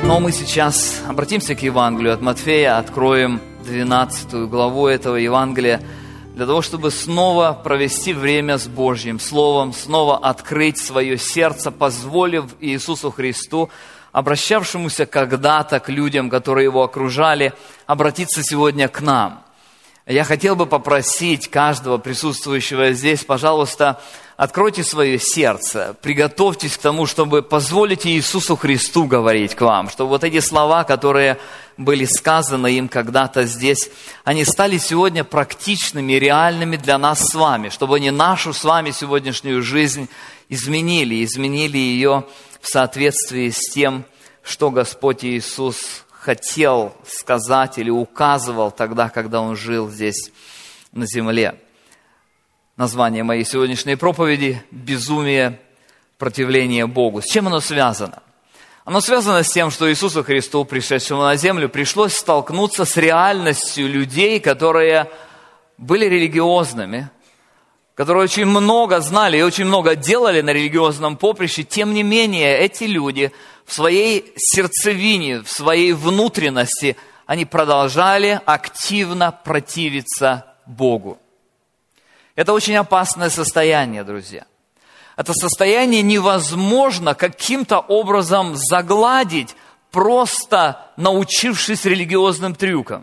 Но мы сейчас обратимся к Евангелию от Матфея, откроем 12 главу этого Евангелия, для того, чтобы снова провести время с Божьим Словом, снова открыть свое сердце, позволив Иисусу Христу, обращавшемуся когда-то к людям, которые Его окружали, обратиться сегодня к нам. Я хотел бы попросить каждого присутствующего здесь, пожалуйста, откройте свое сердце, приготовьтесь к тому, чтобы позволить Иисусу Христу говорить к вам, чтобы вот эти слова, которые были сказаны им когда-то здесь, они стали сегодня практичными, реальными для нас с вами, чтобы они нашу с вами сегодняшнюю жизнь изменили ее в соответствии с тем, что Господь Иисус хотел сказать или указывал тогда, когда Он жил здесь на земле. Название моей сегодняшней проповеди – «Безумие, противление Богу». С чем оно связано? Оно связано с тем, что Иисусу Христу, пришедшему на землю, пришлось столкнуться с реальностью людей, которые были религиозными, которые очень много знали и очень много делали на религиозном поприще. Тем не менее, эти люди в своей сердцевине, в своей внутренности, они продолжали активно противиться Богу. Это очень опасное состояние, друзья. Это состояние невозможно каким-то образом загладить, просто научившись религиозным трюкам.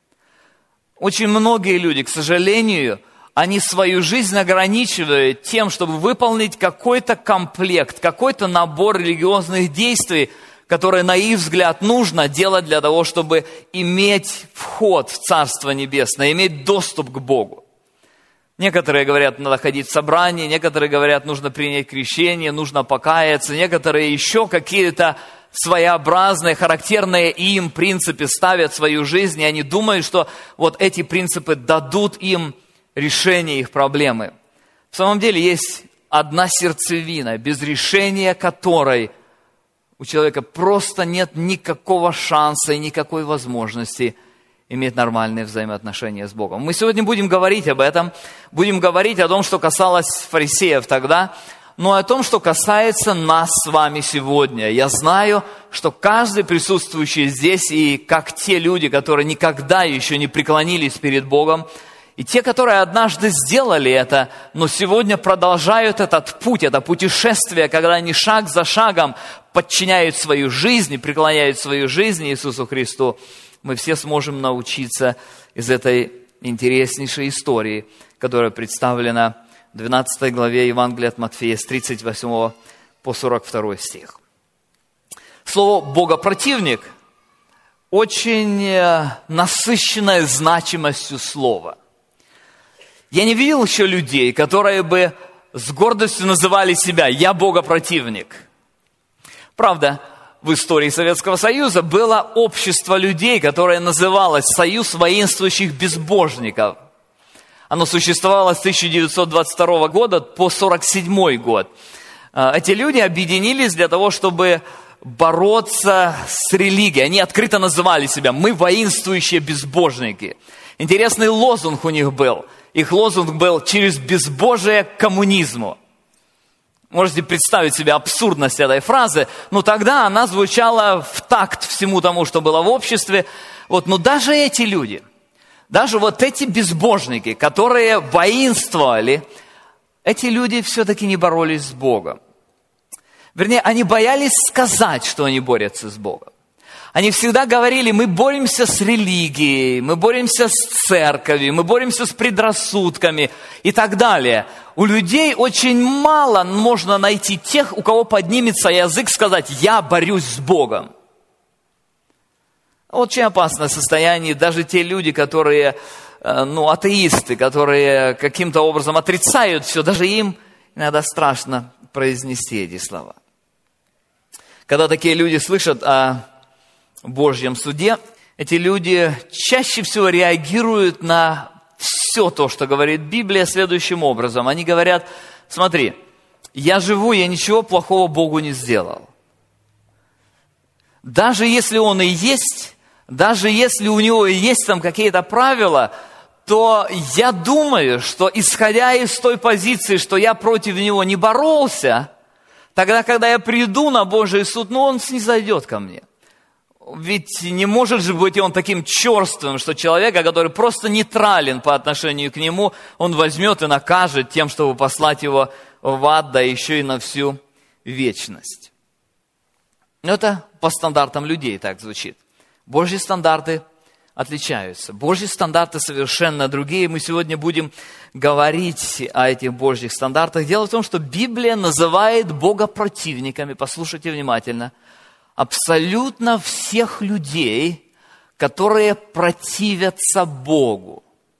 Очень многие люди, к сожалению, они свою жизнь ограничивают тем, чтобы выполнить какой-то комплект, какой-то набор религиозных действий, которые, на их взгляд, нужно делать для того, чтобы иметь вход в Царство Небесное, иметь доступ к Богу. Некоторые говорят, надо ходить в собрание, некоторые говорят, нужно принять крещение, нужно покаяться, некоторые еще какие-то своеобразные, характерные им принципы ставят в свою жизнь, и они думают, что вот эти принципы дадут им решение их проблемы. В самом деле есть одна сердцевина, без решения которой у человека просто нет никакого шанса и никакой возможности иметь нормальные взаимоотношения с Богом. Мы сегодня будем говорить об этом, будем говорить о том, что касалось фарисеев тогда, но о том, что касается нас с вами сегодня. Я знаю, что каждый присутствующий здесь, и как те люди, которые никогда еще не преклонились перед Богом, и те, которые однажды сделали это, но сегодня продолжают этот путь, это путешествие, когда они шаг за шагом подчиняют свою жизнь и преклоняют свою жизнь Иисусу Христу, мы все сможем научиться из этой интереснейшей истории, которая представлена в 12 главе Евангелия от Матфея с 38 по 42 стих. Слово «богопротивник» очень насыщенное значимостью слова. Я не видел еще людей, которые бы с гордостью называли себя «я богопротивник». Правда, в истории Советского Союза было общество людей, которое называлось «Союз воинствующих безбожников». Оно существовало с 1922 года по 1947 год. Эти люди объединились для того, чтобы бороться с религией. Они открыто называли себя «Мы воинствующие безбожники». Интересный лозунг у них был. Их лозунг был «Через безбожие к коммунизму». Можете представить себе абсурдность этой фразы, но тогда она звучала в такт всему тому, что было в обществе. Но даже эти люди, даже вот эти безбожники, которые воинствовали, эти люди все-таки не боролись с Богом. Вернее, они боялись сказать, что они борются с Богом. Они всегда говорили, мы боремся с религией, мы боремся с церковью, мы боремся с предрассудками и так далее. У людей очень мало можно найти тех, у кого поднимется язык сказать, я борюсь с Богом. Очень опасное состояние. Даже те люди, которые, атеисты, которые каким-то образом отрицают все, даже им иногда страшно произнести эти слова. Когда такие люди слышат о Божьем суде, эти люди чаще всего реагируют на все то, что говорит Библия, следующим образом. Они говорят, смотри, я живу, я ничего плохого Богу не сделал. Даже если Он и есть, даже если у Него и есть там какие-то правила, то я думаю, что исходя из той позиции, что я против Него не боролся, тогда, когда я приду на Божий суд, Он снизойдет ко мне. ведь не может же быть он таким черствым, что человека, который просто нейтрален по отношению к нему, он возьмет и накажет тем, чтобы послать его в ад, да еще и на всю вечность. Но это по стандартам людей так звучит. Божьи стандарты отличаются. Божьи стандарты совершенно другие. Мы сегодня будем говорить о этих Божьих стандартах. Дело в том, что Библия называет Бога противниками, послушайте внимательно, абсолютно всех людей, которые противятся Богу.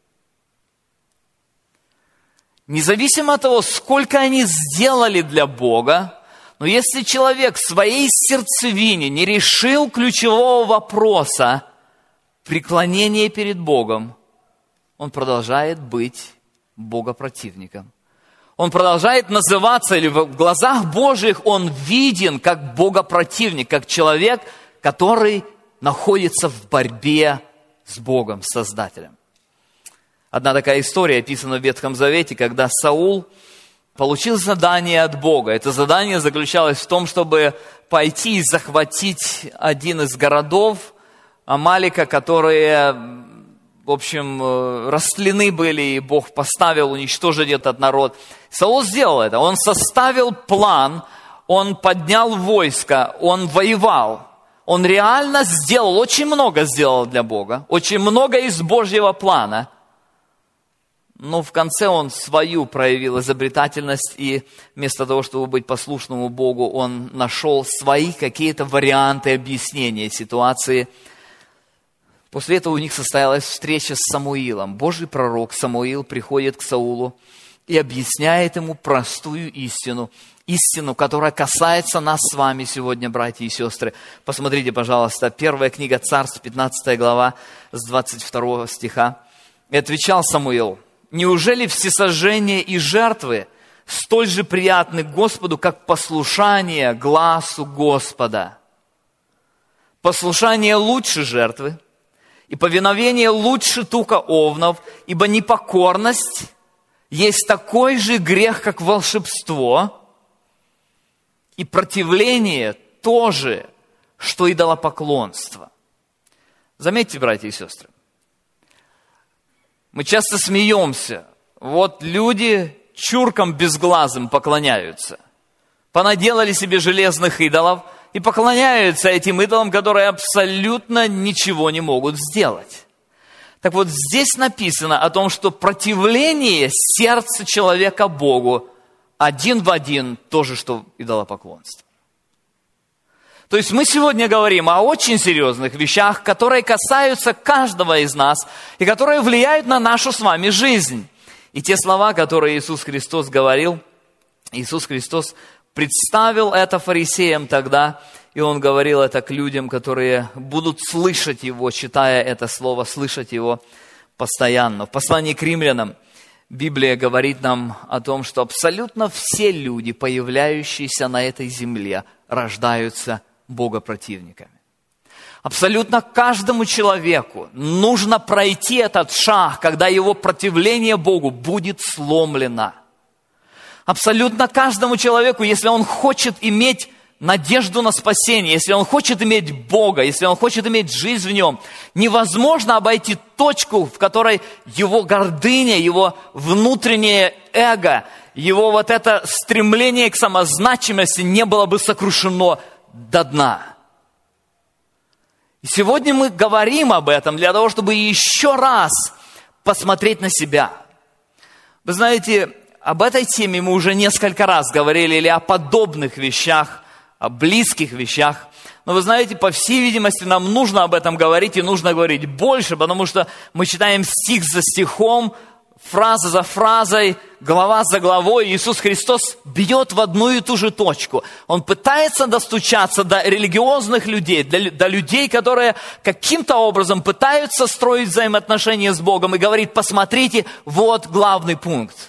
Независимо от того, сколько они сделали для Бога, но если человек в своей сердцевине не решил ключевого вопроса преклонения перед Богом, он продолжает быть богопротивником. Он продолжает называться, или в глазах Божьих он виден как богопротивник, как человек, который находится в борьбе с Богом, с Создателем. Одна такая история описана в Ветхом Завете, когда Саул получил задание от Бога. Это задание заключалось в том, чтобы пойти и захватить один из городов Амалика, которые, в общем, растлены были, и Бог поставил уничтожить этот народ. Саул сделал это. Он составил план, он поднял войско, он воевал. Он реально сделал, очень много сделал для Бога, очень много из Божьего плана. Но в конце он свою проявил изобретательность, и вместо того, чтобы быть послушным Богу, он нашел свои какие-то варианты объяснения ситуации. После этого у них состоялась встреча с Самуилом. Божий пророк Самуил приходит к Саулу и объясняет ему простую истину. Истину, которая касается нас с вами сегодня, братья и сестры. Посмотрите, пожалуйста, 1 книга Царств, 15 глава, с 22 стиха. «И отвечал Самуил: неужели всесожжения и жертвы столь же приятны Господу, как послушание гласу Господа? Послушание лучше жертвы, и повиновение лучше тука овнов, ибо непокорность есть такой же грех, как волшебство, и противление тоже, что идолопоклонство». Заметьте, братья и сестры, мы часто смеемся. Вот люди чуркам безглазым поклоняются. Понаделали себе железных идолов и поклоняются этим идолам, которые абсолютно ничего не могут сделать. Так вот, здесь написано о том, что противление сердца человека Богу один в один то же, что идолопоклонство. То есть мы сегодня говорим о очень серьезных вещах, которые касаются каждого из нас и которые влияют на нашу с вами жизнь. И те слова, которые Иисус Христос говорил, Иисус Христос представил это фарисеям тогда, и Он говорил это к людям, которые будут слышать Его, читая это слово, слышать Его постоянно. В послании к римлянам Библия говорит нам о том, что абсолютно все люди, появляющиеся на этой земле, рождаются богопротивниками. Абсолютно каждому человеку нужно пройти этот шаг, когда его противление Богу будет сломлено. Абсолютно каждому человеку, если он хочет иметь надежду на спасение, если он хочет иметь Бога, если он хочет иметь жизнь в Нем, невозможно обойти точку, в которой его гордыня, его внутреннее эго, его вот это стремление к самозначимости не было бы сокрушено до дна. И сегодня мы говорим об этом для того, чтобы еще раз посмотреть на себя. Вы знаете, об этой теме мы уже несколько раз говорили, или о подобных вещах, о близких вещах. Но вы знаете, по всей видимости, нам нужно об этом говорить, и нужно говорить больше, потому что мы читаем стих за стихом, фраза за фразой, глава за главой. Иисус Христос бьет в одну и ту же точку. Он пытается достучаться до религиозных людей, до людей, которые каким-то образом пытаются строить взаимоотношения с Богом, и говорит: посмотрите, вот главный пункт.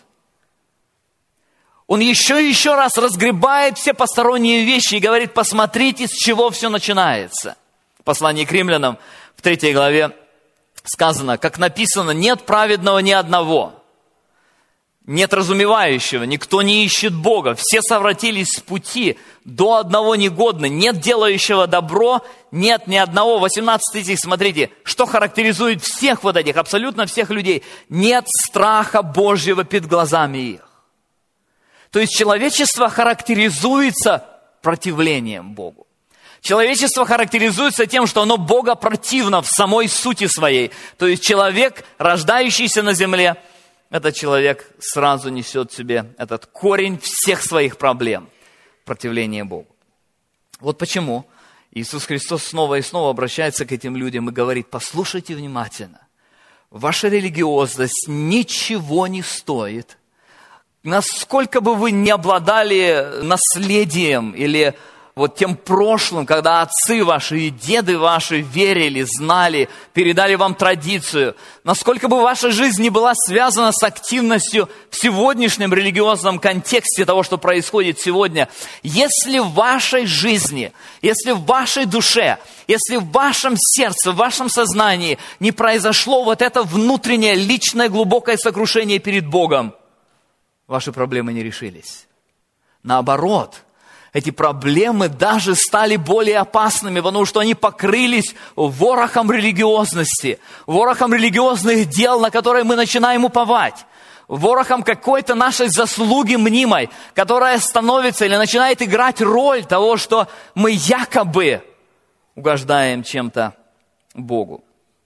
Он еще и еще раз разгребает все посторонние вещи и говорит: посмотрите, с чего все начинается. В послании к римлянам в 3 главе сказано, как написано: нет праведного ни одного. нет разумевающего, никто не ищет Бога, все совратились с пути, до одного негодны, нет делающего добро, нет ни одного. 18 стих, смотрите, что характеризует всех вот этих, абсолютно всех людей. Нет страха Божьего перед глазами их. То есть человечество характеризуется противлением Богу. Человечество характеризуется тем, что оно богопротивно в самой сути своей. То есть человек, рождающийся на земле, этот человек сразу несет в себе этот корень всех своих проблем – противление Богу. Вот почему Иисус Христос снова и снова обращается к этим людям и говорит: послушайте внимательно, ваша религиозность ничего не стоит. Насколько бы вы ни обладали наследием или вот тем прошлым, когда отцы ваши и деды ваши верили, знали, передали вам традицию, насколько бы ваша жизнь не была связана с активностью в сегодняшнем религиозном контексте того, что происходит сегодня, если в вашей жизни, если в вашей душе, если в вашем сердце, в вашем сознании не произошло вот это внутреннее, личное, глубокое сокрушение перед Богом, ваши проблемы не решились. Наоборот, эти проблемы даже стали более опасными, потому что они покрылись ворохом религиозности, ворохом религиозных дел, на которые мы начинаем уповать, ворохом какой-то нашей заслуги мнимой, которая становится или начинает играть роль того, что мы якобы угождаем чем-то Богу.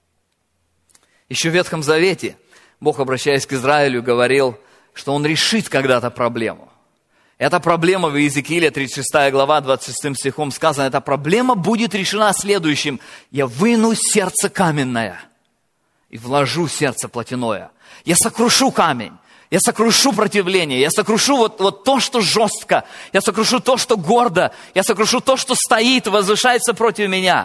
Еще в Ветхом Завете Бог, обращаясь к Израилю, говорил, что Он решит когда-то проблему. Эта проблема в Иезекииле, 36 глава, 26 стихом сказано, эта проблема будет решена следующим. Я выну сердце каменное и вложу сердце плотяное. Я сокрушу камень, я сокрушу противление, я сокрушу вот то, что жестко, я сокрушу то, что гордо, я сокрушу то, что стоит, возвышается против меня.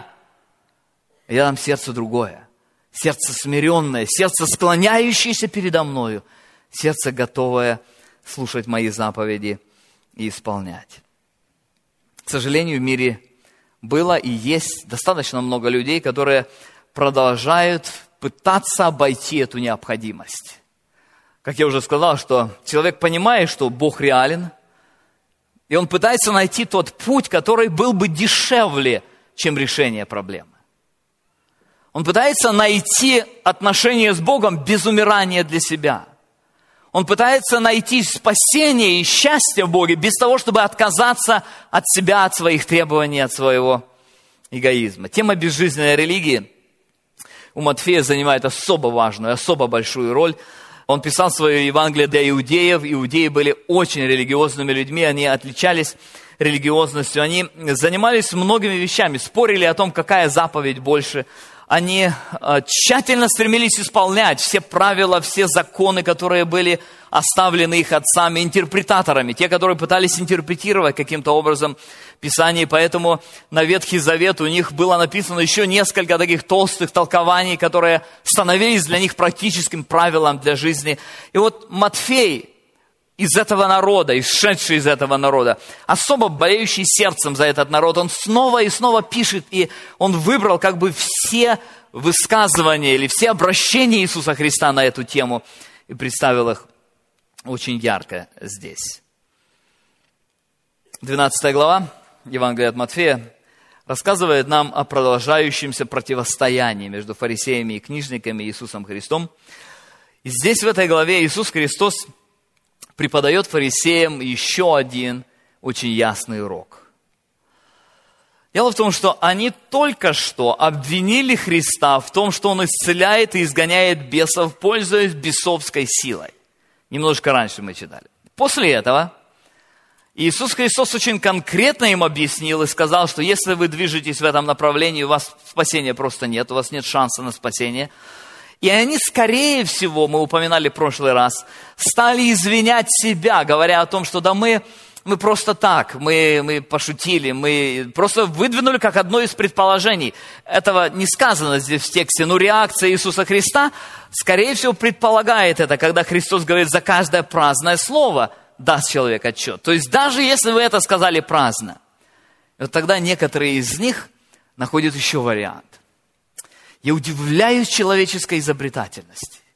Я дам сердце другое, сердце смиренное, сердце склоняющееся передо мною, сердце готовое слушать мои заповеди и исполнять. К сожалению, в мире было и есть достаточно много людей, которые продолжают пытаться обойти эту необходимость. Как я уже сказал, что человек понимает, что Бог реален, и он пытается найти тот путь, который был бы дешевле, чем решение проблемы. Он пытается найти отношения с Богом без умирания для себя. Он пытается найти спасение и счастье в Боге без того, чтобы отказаться от себя, от своих требований, от своего эгоизма. Тема безжизненной религии у Матфея занимает особо важную, особо большую роль. Он писал свое Евангелие для иудеев. Иудеи были очень религиозными людьми, они отличались религиозностью, они занимались многими вещами, спорили о том, какая заповедь больше. Они тщательно стремились исполнять все правила, все законы, которые были оставлены их отцами, интерпретаторами, те, которые пытались интерпретировать каким-то образом Писание. Поэтому на Ветхий Завет у них было написано еще несколько таких толстых толкований, которые становились для них практическим правилом для жизни. И вот Матфей, из этого народа, исшедший из этого народа, особо болеющий сердцем за этот народ, он снова и снова пишет, и он выбрал как бы все высказывания или все обращения Иисуса Христа на эту тему и представил их очень ярко здесь. 12 глава Евангелия от Матфея рассказывает нам о продолжающемся противостоянии между фарисеями и книжниками и Иисусом Христом. И здесь в этой главе Иисус Христос преподает фарисеям еще один очень ясный урок. Дело в том, что они только что обвинили Христа в том, что Он исцеляет и изгоняет бесов, пользуясь бесовской силой. Немножко раньше мы читали. После этого Иисус Христос очень конкретно им объяснил и сказал, что если вы движетесь в этом направлении, у вас спасения просто нет, у вас нет шанса на спасение. И они, скорее всего, мы упоминали в прошлый раз, стали извинять себя, говоря о том, что да мы просто так, мы пошутили, мы просто выдвинули как одно из предположений. Этого не сказано здесь в тексте, но реакция Иисуса Христа, скорее всего, предполагает это, когда Христос говорит, за каждое праздное слово даст человек отчет. То есть даже если вы это сказали праздно, вот тогда некоторые из них находят еще вариант. Я удивляюсь человеческой изобретательности.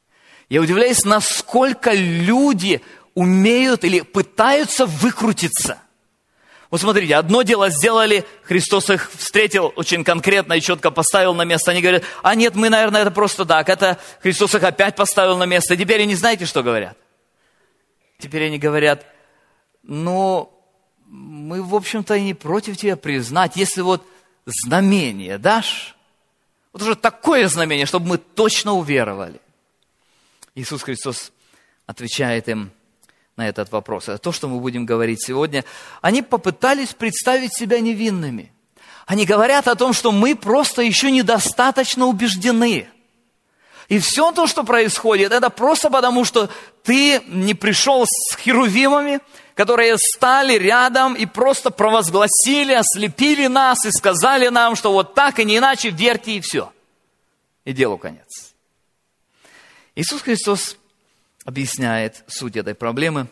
Я удивляюсь, насколько люди умеют или пытаются выкрутиться. Вот смотрите, одно дело сделали, Христос их встретил очень конкретно и четко поставил на место. Они говорят, а нет, мы, наверное, это просто так. Это Христос их опять поставил на место. И теперь они знаете, что говорят? Теперь они говорят, мы, в общем-то, и не против тебя признать, если вот знамение дашь, вот уже такое знамение, чтобы мы точно уверовали. Иисус Христос отвечает им на этот вопрос. Это то, что мы будем говорить сегодня. Они попытались представить себя невинными. Они говорят о том, что мы просто еще недостаточно убеждены. И все то, что происходит, это просто потому, что ты не пришел с херувимами, которые стали рядом и просто провозгласили, ослепили нас и сказали нам, что вот так и не иначе, верьте и все. И делу конец. Иисус Христос объясняет суть этой проблемы.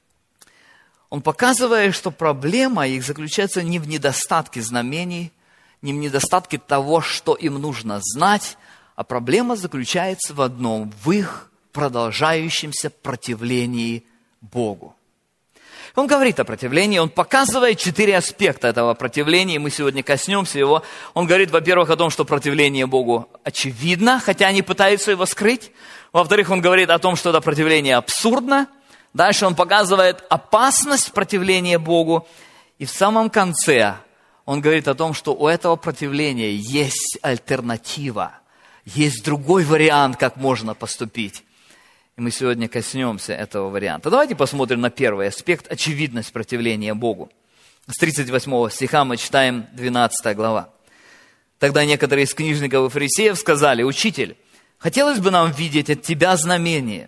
Он показывает, что проблема их заключается не в недостатке знамений, не в недостатке того, что им нужно знать, а проблема заключается в одном, в их продолжающемся противлении Богу. Он говорит о противлении, он показывает 4 аспекта этого противления, и мы сегодня коснемся его. Он говорит, во-первых, о том, что противление Богу очевидно, хотя они пытаются его скрыть. Во-вторых, он говорит о том, что это противление абсурдно. Дальше он показывает опасность противления Богу. И в самом конце он говорит о том, что у этого противления есть альтернатива, есть другой вариант, как можно поступить. И мы сегодня коснемся этого варианта. Давайте посмотрим на первый аспект, очевидность противления Богу. С 38 стиха мы читаем 12 глава. Тогда некоторые из книжников и фарисеев сказали, «Учитель, хотелось бы нам видеть от тебя знамение».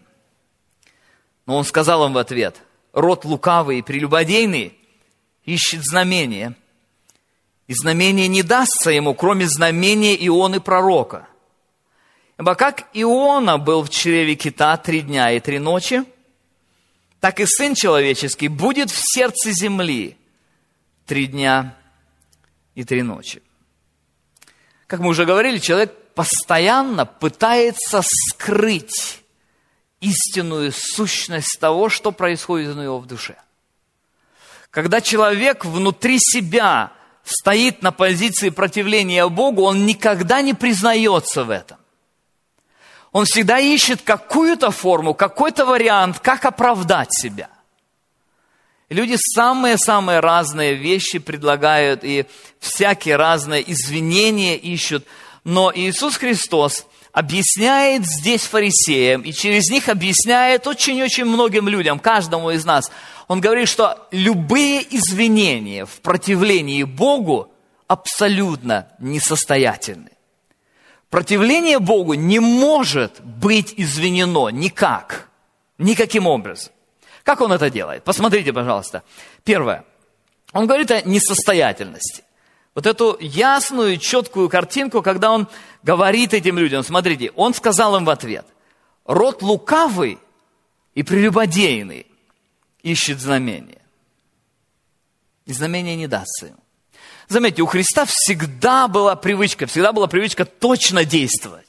Но он сказал им в ответ, «Род лукавый и прелюбодейный ищет знамение, и знамение не дастся ему, кроме знамения Ионы пророка. Ибо как Иона был в чреве кита 3 дня и 3 ночи, так и Сын Человеческий будет в сердце земли 3 дня и 3 ночи». Как мы уже говорили, человек постоянно пытается скрыть истинную сущность того, что происходит у него в душе. Когда человек внутри себя стоит на позиции противления Богу, он никогда не признается в этом. Он всегда ищет какую-то форму, какой-то вариант, как оправдать себя. И люди самые-самые разные вещи предлагают и всякие разные извинения ищут. Но Иисус Христос объясняет здесь фарисеям и через них объясняет очень-очень многим людям, каждому из нас. Он говорит, что любые извинения в противлении Богу абсолютно несостоятельны. Противление Богу не может быть извинено никак, никаким образом. Как он это делает? Посмотрите, пожалуйста. Первое. Он говорит о несостоятельности. Вот эту ясную, четкую картинку, когда он говорит этим людям. Смотрите, он сказал им в ответ. Род лукавый и прелюбодейный ищет знамения. И знамения не дастся ему. Заметьте, у Христа всегда была привычка точно действовать.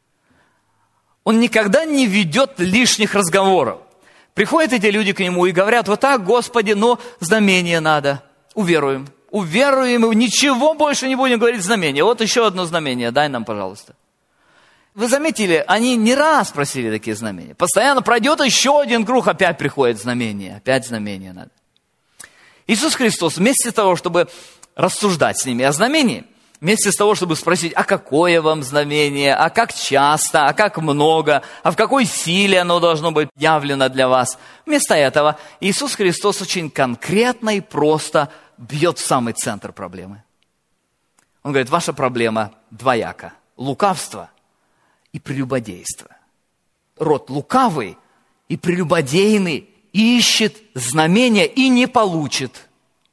Он никогда не ведет лишних разговоров. Приходят эти люди к нему и говорят, вот так, Господи, знамение надо. Уверуем, ничего больше не будем говорить знамение. Вот еще одно знамение, дай нам, пожалуйста. Вы заметили, они не раз просили такие знамения. Постоянно пройдет еще один круг, опять приходит знамение, опять знамение надо. Иисус Христос вместо того, чтобы рассуждать с ними о знамении, вместо того, чтобы спросить, а какое вам знамение, а как часто, а как много, а в какой силе оно должно быть явлено для вас. Вместо этого Иисус Христос очень конкретно и просто бьет в самый центр проблемы. Он говорит, ваша проблема двояка. Лукавство и прелюбодейство. Род лукавый и прелюбодейный ищет знамения и не получит.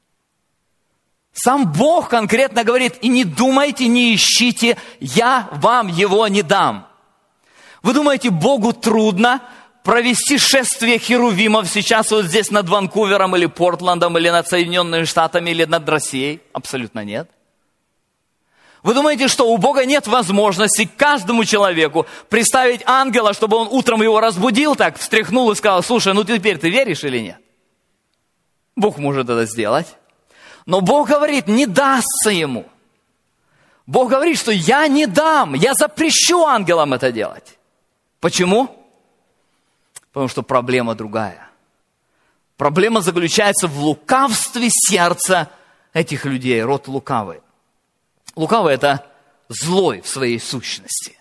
Сам Бог конкретно говорит, и не думайте, не ищите, я вам его не дам. Вы думаете, Богу трудно провести шествие херувимов сейчас вот здесь над Ванкувером или Портландом, или над Соединенными Штатами, или над Россией? Абсолютно нет. Вы думаете, что у Бога нет возможности каждому человеку представить ангела, чтобы он утром его разбудил, так встряхнул и сказал: слушай, ну теперь ты веришь или нет? Бог может это сделать. Но Бог говорит, не дастся ему. Бог говорит, что я не дам, я запрещу ангелам это делать. Почему? Потому что проблема другая. Проблема заключается в лукавстве сердца этих людей, род лукавый. Лукавый – это злой в своей сущности.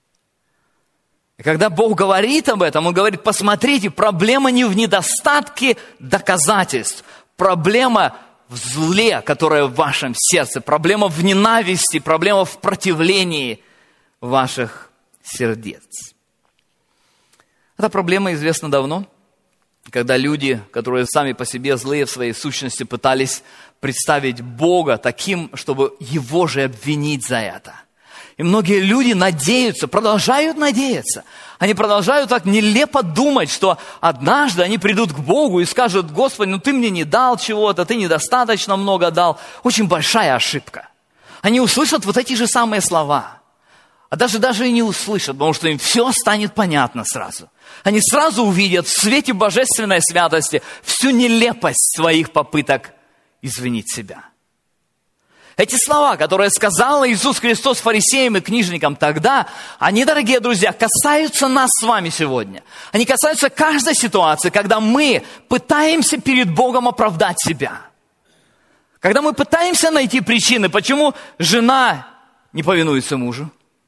И когда Бог говорит об этом, Он говорит: посмотрите, проблема не в недостатке доказательств, проблема в зле, которое в вашем сердце, проблема в ненависти, проблема в противлении ваших сердец. Эта проблема известна давно, когда люди, которые сами по себе злые в своей сущности, пытались представить Бога таким, чтобы Его же обвинить за это. И многие люди надеются, продолжают надеяться. Они продолжают так нелепо думать, что однажды они придут к Богу и скажут: Господи, ну Ты мне не дал чего-то, Ты недостаточно много дал. Очень большая ошибка. Они услышат вот эти же самые слова. А даже и не услышат, потому что им все станет понятно сразу. Они сразу увидят в свете божественной святости всю нелепость своих попыток извинить себя. Эти слова, которые сказал Иисус Христос фарисеям и книжникам тогда, они, дорогие друзья, касаются нас с вами сегодня. Они касаются каждой ситуации, когда мы пытаемся перед Богом оправдать себя. Когда мы пытаемся найти причины, почему жена не повинуется мужу.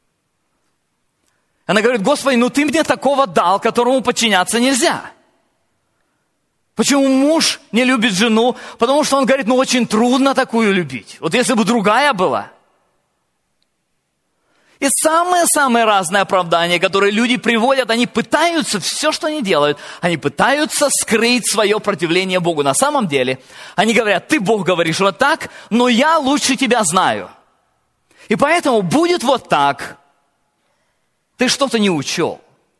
Она говорит: Господи, ну Ты мне такого дал, которому подчиняться нельзя. Почему муж не любит жену? Потому что он говорит: ну очень трудно такую любить. Вот если бы другая была. И самые разные оправдания, которые люди приводят, они пытаются, все, что они делают, они пытаются скрыть свое противление Богу. На самом деле, они говорят: Ты, Бог, говоришь вот так, но я лучше тебя знаю. И поэтому будет вот так. Ты что-то не учел.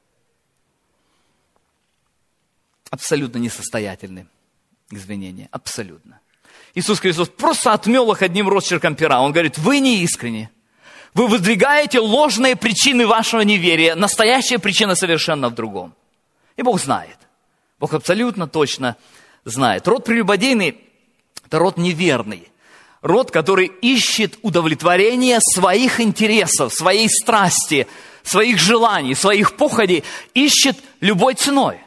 Абсолютно несостоятельные извинения. Абсолютно. Иисус Христос просто отмел их одним росчерком пера. Он говорит: вы не искренни. Вы выдвигаете ложные причины вашего неверия. Настоящая причина совершенно в другом. И Бог знает. Бог абсолютно точно знает. Род прелюбодейный – это род неверный. Род, который ищет удовлетворение своих интересов, своей страсти, своих желаний, своих похотей. Ищет любой ценой.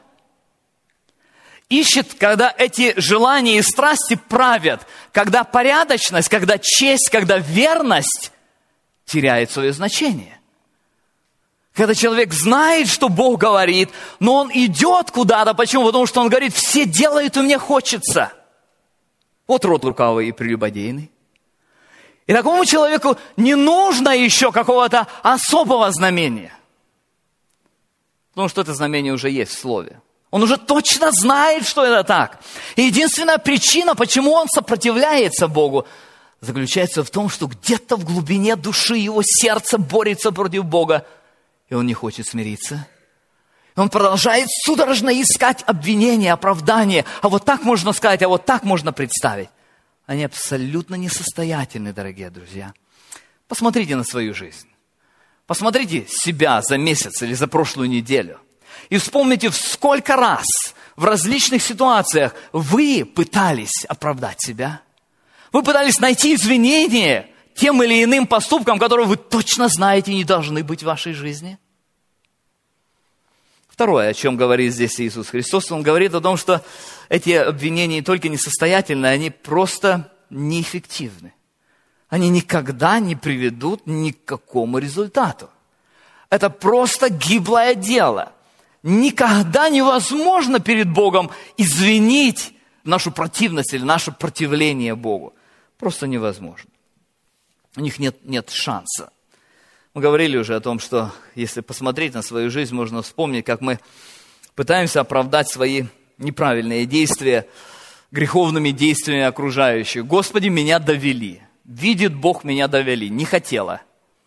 Ищет, когда эти желания и страсти правят, когда порядочность, когда честь, когда верность теряет свое значение. Когда человек знает, что Бог говорит, но он идет куда-то. Почему? Потому что он говорит: все делают, и мне хочется. Вот род лукавый и прелюбодейный. И такому человеку не нужно еще какого-то особого знамения. Потому что это знамение уже есть в Слове. Он уже точно знает, что это так. И единственная причина, почему он сопротивляется Богу, заключается в том, что где-то в глубине души его сердце борется против Бога, и он не хочет смириться. И он продолжает судорожно искать обвинения, оправдания. А вот так можно сказать, а вот так можно представить. Они абсолютно несостоятельны, дорогие друзья. Посмотрите на свою жизнь. Посмотрите себя за месяц или за прошлую неделю. И вспомните, в сколько раз в различных ситуациях вы пытались оправдать себя. Вы пытались найти извинение тем или иным поступкам, которые вы точно знаете не должны быть в вашей жизни. Второе, о чем говорит здесь Иисус Христос, Он говорит о том, что эти обвинения не только несостоятельны, они просто неэффективны. Они никогда не приведут ни к какому результату. Это просто гиблое дело. Никогда невозможно перед Богом извинить нашу противность или наше противление Богу. Просто невозможно. У них нет шанса. Мы говорили уже о том, что если посмотреть на свою жизнь, можно вспомнить, как мы пытаемся оправдать свои неправильные действия греховными действиями окружающих. Господи, меня довели. Видит Бог, меня довели. Не хотела.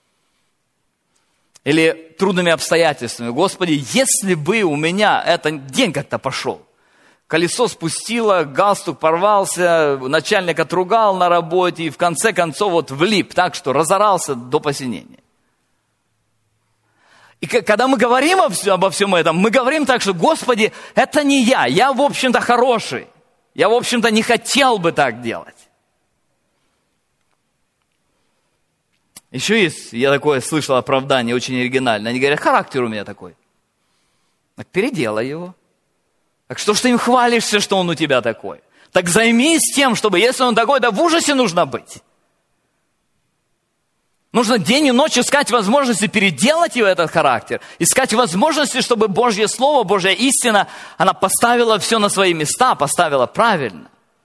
Или трудными обстоятельствами. Господи, если бы у меня этот день как-то пошел, колесо спустило, галстук порвался, начальник отругал на работе и в конце концов вот влип так, что разорался до посинения. И когда мы говорим обо всем этом, мы говорим так, что, Господи, это не я в общем-то хороший, я в общем-то не хотел бы так делать. Еще есть, я такое слышал оправдание, очень оригинальное. Они говорят, характер у меня такой. Так переделай его. Так что ж ты им хвалишься, что он у тебя такой? Так займись тем, чтобы, если он такой, да в ужасе нужно быть. Нужно день и ночь искать возможности переделать его, этот характер. Искать возможности, чтобы Божье Слово, Божья истина, она поставила все на свои места, поставила правильно.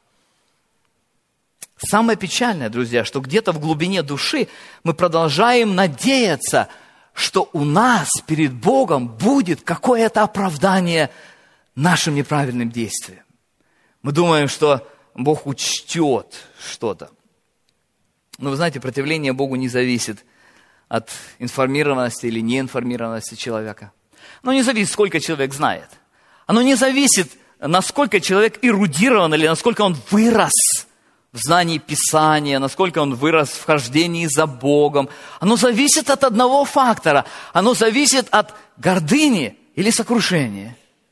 Самое печальное, друзья, что где-то в глубине души мы продолжаем надеяться, что у нас перед Богом будет какое-то оправдание нашим неправильным действиям. Мы думаем, что Бог учтет что-то. Но вы знаете, противление Богу не зависит от информированности или неинформированности человека. Оно не зависит, сколько человек знает. Оно не зависит, насколько человек эрудирован или насколько он вырос в знании Писания, насколько он вырос в хождении за Богом. Оно зависит от одного фактора. Оно зависит от гордыни или сокрушения.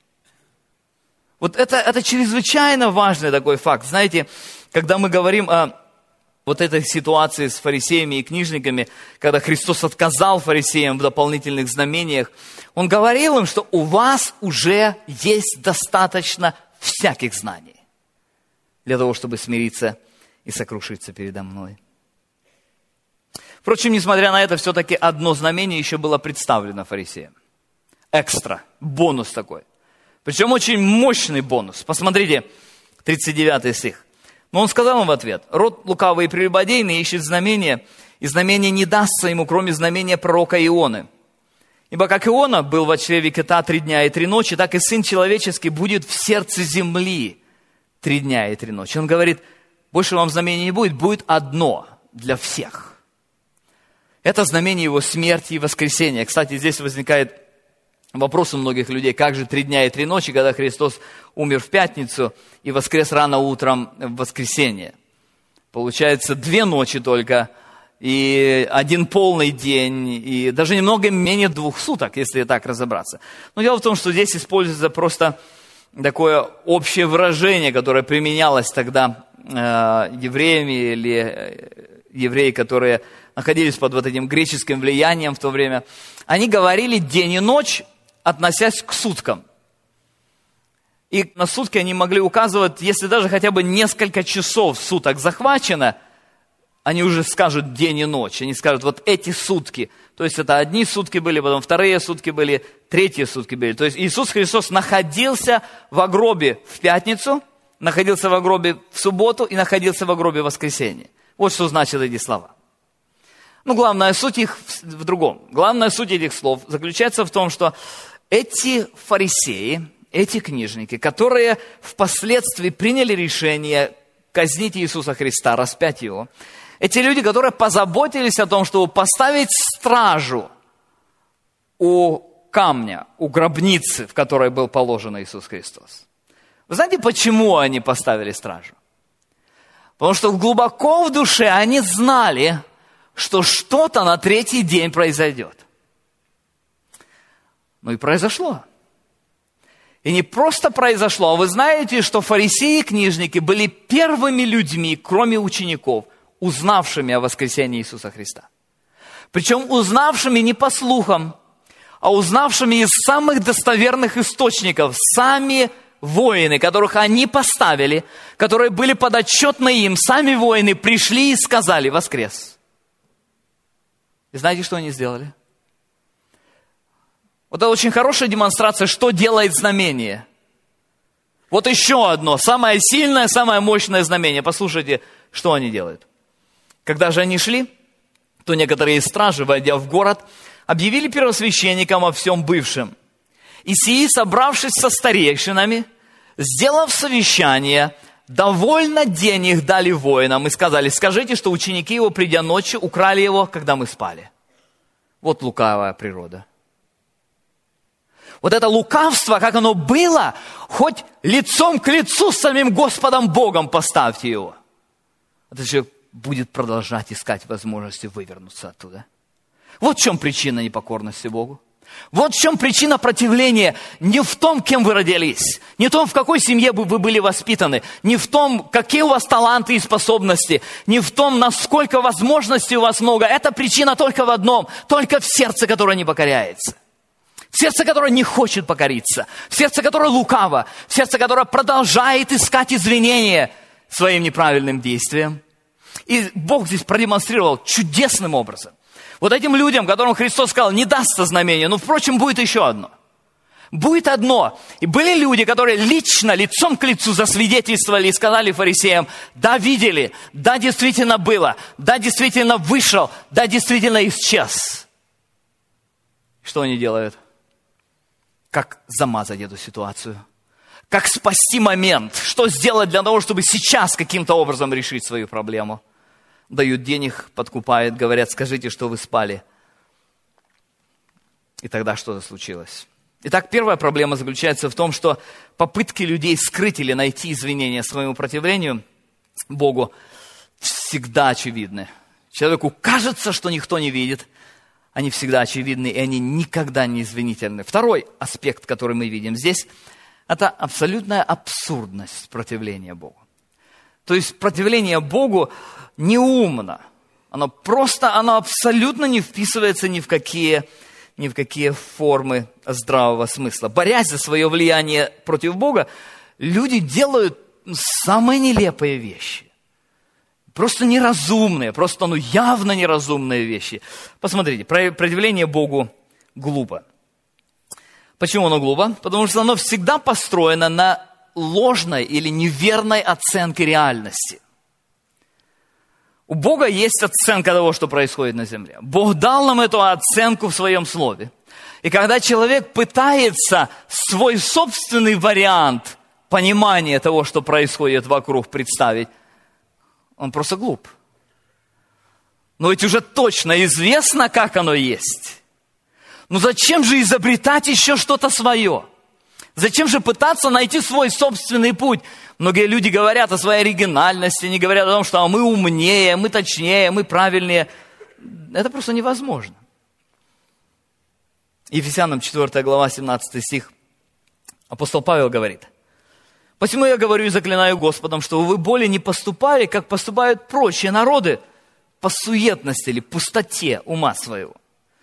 Вот это чрезвычайно важный такой факт. Знаете, когда мы говорим о вот этой ситуации с фарисеями и книжниками, когда Христос отказал фарисеям в дополнительных знамениях, Он говорил им, что у вас уже есть достаточно всяких знаний для того, чтобы смириться и сокрушиться передо мной. Впрочем, несмотря на это, все-таки одно знамение еще было представлено фарисеям. Экстра, бонус такой. Причем очень мощный бонус. Посмотрите, 39 стих. Но он сказал им в ответ: род лукавый и прелюбодейный ищет знамения, и знамение не дастся ему, кроме знамения пророка Ионы. Ибо как Иона был во чреве кита 3 дня и 3 ночи, так и Сын Человеческий будет в сердце земли 3 дня и 3 ночи. Он говорит, больше вам знамений не будет, будет одно для всех. Это знамение его смерти и воскресения. Кстати, здесь возникает вопрос у многих людей, как же 3 дня и 3 ночи, когда Христос умер в пятницу и воскрес рано утром в воскресенье. Получается 2 ночи только, и 1 полный день, и даже немного менее 2 суток, если так разобраться. Но дело в том, что здесь используется просто такое общее выражение, которое применялось тогда евреями или евреи, которые находились под вот этим греческим влиянием в то время. Они говорили день и ночь, относясь к суткам. И на сутки они могли указывать, если даже хотя бы несколько часов суток захвачено, они уже скажут день и ночь. Они скажут, вот эти сутки. То есть это одни сутки были, потом вторые сутки были, третьи сутки были. То есть Иисус Христос находился в гробе в пятницу, находился в гробе в субботу и находился в гробе в воскресенье. Вот что значат эти слова. Но главная суть их в другом. Главная суть этих слов заключается в том, что эти фарисеи, эти книжники, которые впоследствии приняли решение казнить Иисуса Христа, распять Его, эти люди, которые позаботились о том, чтобы поставить стражу у камня, у гробницы, в которой был положен Иисус Христос. Вы знаете, почему они поставили стражу? Потому что глубоко в душе они знали, что что-то на 3-й день произойдет. Ну и произошло. И не просто произошло, а вы знаете, что фарисеи и книжники были первыми людьми, кроме учеников, узнавшими о воскресении Иисуса Христа. Причем узнавшими не по слухам, а узнавшими из самых достоверных источников, сами воины, которых они поставили, которые были подотчетны им, сами воины пришли и сказали: воскрес. И знаете, что они сделали? Вот это очень хорошая демонстрация, что делает знамение. Вот еще одно, самое сильное, самое мощное знамение. Послушайте, что они делают. Когда же они шли, то некоторые из стражи, войдя в город, объявили первосвященникам о всем бывшем. И сии, собравшись со старейшинами, сделав совещание, довольно денег дали воинам и сказали: скажите, что ученики его, придя ночью, украли его, когда мы спали. Вот лукавая природа. Вот это лукавство, как оно было, хоть лицом к лицу с самим Господом Богом поставьте его. Этот человек будет продолжать искать возможности вывернуться оттуда. Вот в чем причина непокорности Богу. Вот в чем причина противления. Не в том, кем вы родились, не в том, в какой семье вы были воспитаны, не в том, какие у вас таланты и способности, не в том, насколько возможностей у вас много. Это причина только в одном, только в сердце, которое не покоряется. В сердце, которое не хочет покориться, в сердце, которое лукаво, в сердце, которое продолжает искать извинения своим неправильным действиям. И Бог здесь продемонстрировал чудесным образом. Вот этим людям, которым Христос сказал, не дастся знамение, но, впрочем, будет еще одно. Будет одно. И были люди, которые лично, лицом к лицу засвидетельствовали и сказали фарисеям, да, видели, да, действительно было, да, действительно вышел, да, действительно исчез. Что они делают? Как замазать эту ситуацию? Как спасти момент? Что сделать для того, чтобы сейчас каким-то образом решить свою проблему? Дают денег, подкупают, говорят, скажите, что вы спали. И тогда что-то случилось. Итак, первая проблема заключается в том, что попытки людей скрыть или найти извинения своему противлению Богу всегда очевидны. Человеку кажется, что никто не видит. Они всегда очевидны, и они никогда не извинительны. Второй аспект, который мы видим здесь, это абсолютная абсурдность противления Богу. То есть противление Богу неумно. Оно абсолютно не вписывается ни в какие формы здравого смысла. Борясь за свое влияние против Бога, люди делают самые нелепые вещи. Просто неразумные, явно неразумные вещи. Посмотрите, противление Богу глупо. Почему оно глупо? Потому что оно всегда построено на ложной или неверной оценке реальности. У Бога есть оценка того, что происходит на земле. Бог дал нам эту оценку в своем слове. И когда человек пытается свой собственный вариант понимания того, что происходит вокруг, представить, он просто глуп. Но ведь уже точно известно, как оно есть. Ну зачем же изобретать еще что-то свое? Зачем же пытаться найти свой собственный путь? Многие люди говорят о своей оригинальности, они говорят о том, что мы умнее, мы точнее, мы правильнее. Это просто невозможно. Ефесянам 4 глава, 17 стих. Апостол Павел говорит: «Посему я говорю и заклинаю Господом, чтобы вы более не поступали, как поступают прочие народы, по суетности или пустоте ума своего,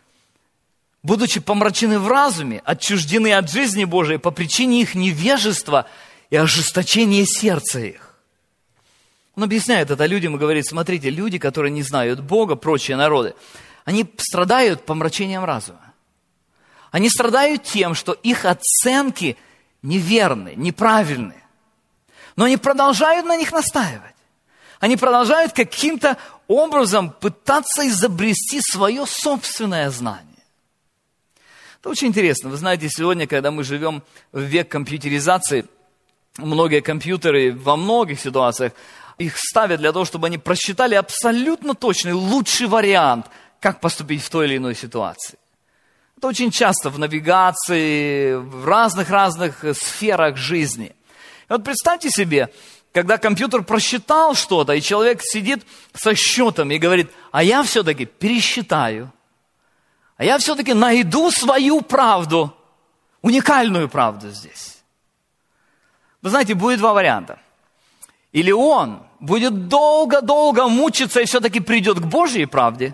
будучи помрачены в разуме, отчуждены от жизни Божией по причине их невежества и ожесточения сердца их». Он объясняет это людям и говорит: смотрите, люди, которые не знают Бога, прочие народы, они страдают помрачением разума. Они страдают тем, что их оценки неверны, неправильны. Но они продолжают на них настаивать. Они продолжают каким-то образом пытаться изобрести свое собственное знание. Это очень интересно. Вы знаете, сегодня, когда мы живем в век компьютеризации, многие компьютеры во многих ситуациях их ставят для того, чтобы они просчитали абсолютно точный, лучший вариант, как поступить в той или иной ситуации. Это очень часто в навигации, в разных сферах жизни. И вот представьте себе, когда компьютер просчитал что-то, и человек сидит со счетом и говорит: а я все-таки пересчитаю, а я все-таки найду свою правду, уникальную правду здесь. Вы знаете, будет два варианта. Или он будет долго-долго мучиться и все-таки придет к Божьей правде,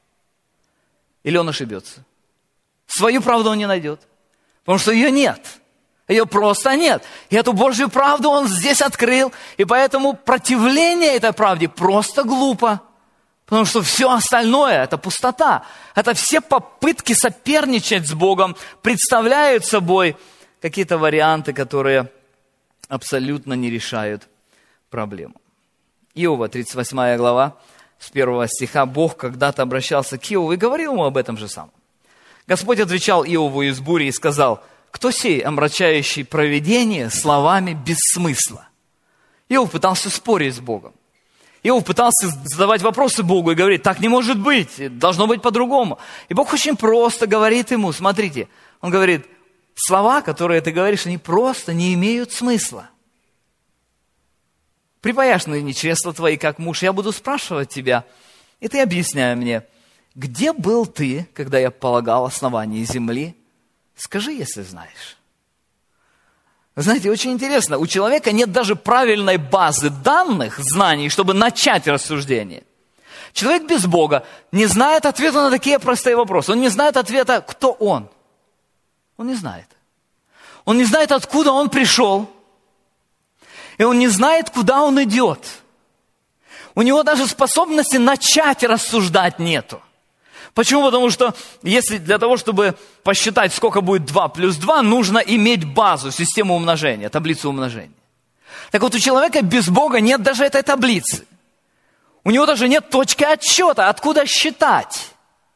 или он ошибется. Свою правду он не найдет, потому что ее нет. Ее просто нет. И эту Божью правду он здесь открыл. И поэтому противление этой правде просто глупо. Потому что все остальное – это пустота. Это все попытки соперничать с Богом представляют собой какие-то варианты, которые абсолютно не решают проблему. Иова, 38 глава, с 1 стиха. Бог когда-то обращался к Иову и говорил ему об этом же самом. Господь отвечал Иову из бури и сказал: кто сей, омрачающий провидение словами без смысла? Иов пытался спорить с Богом. Иов пытался задавать вопросы Богу и говорить: так не может быть, должно быть по-другому. И Бог очень просто говорит ему: смотрите, он говорит: слова, которые ты говоришь, они просто не имеют смысла. Припаяшные нечестно твои, как муж, я буду спрашивать тебя, и ты объясняй мне, где был ты, когда я полагал основание земли? Скажи, если знаешь. Вы знаете, очень интересно, у человека нет даже правильной базы данных, знаний, чтобы начать рассуждение. Человек без Бога не знает ответа на такие простые вопросы. Он не знает ответа, кто он. Он не знает. Он не знает, откуда он пришел. И он не знает, куда он идет. У него даже способности начать рассуждать нету. Почему? Потому что если для того, чтобы посчитать, сколько будет 2 плюс 2, нужно иметь базу, систему умножения, таблицу умножения. Так вот, у человека без Бога нет даже этой таблицы. У него даже нет точки отсчета, откуда считать.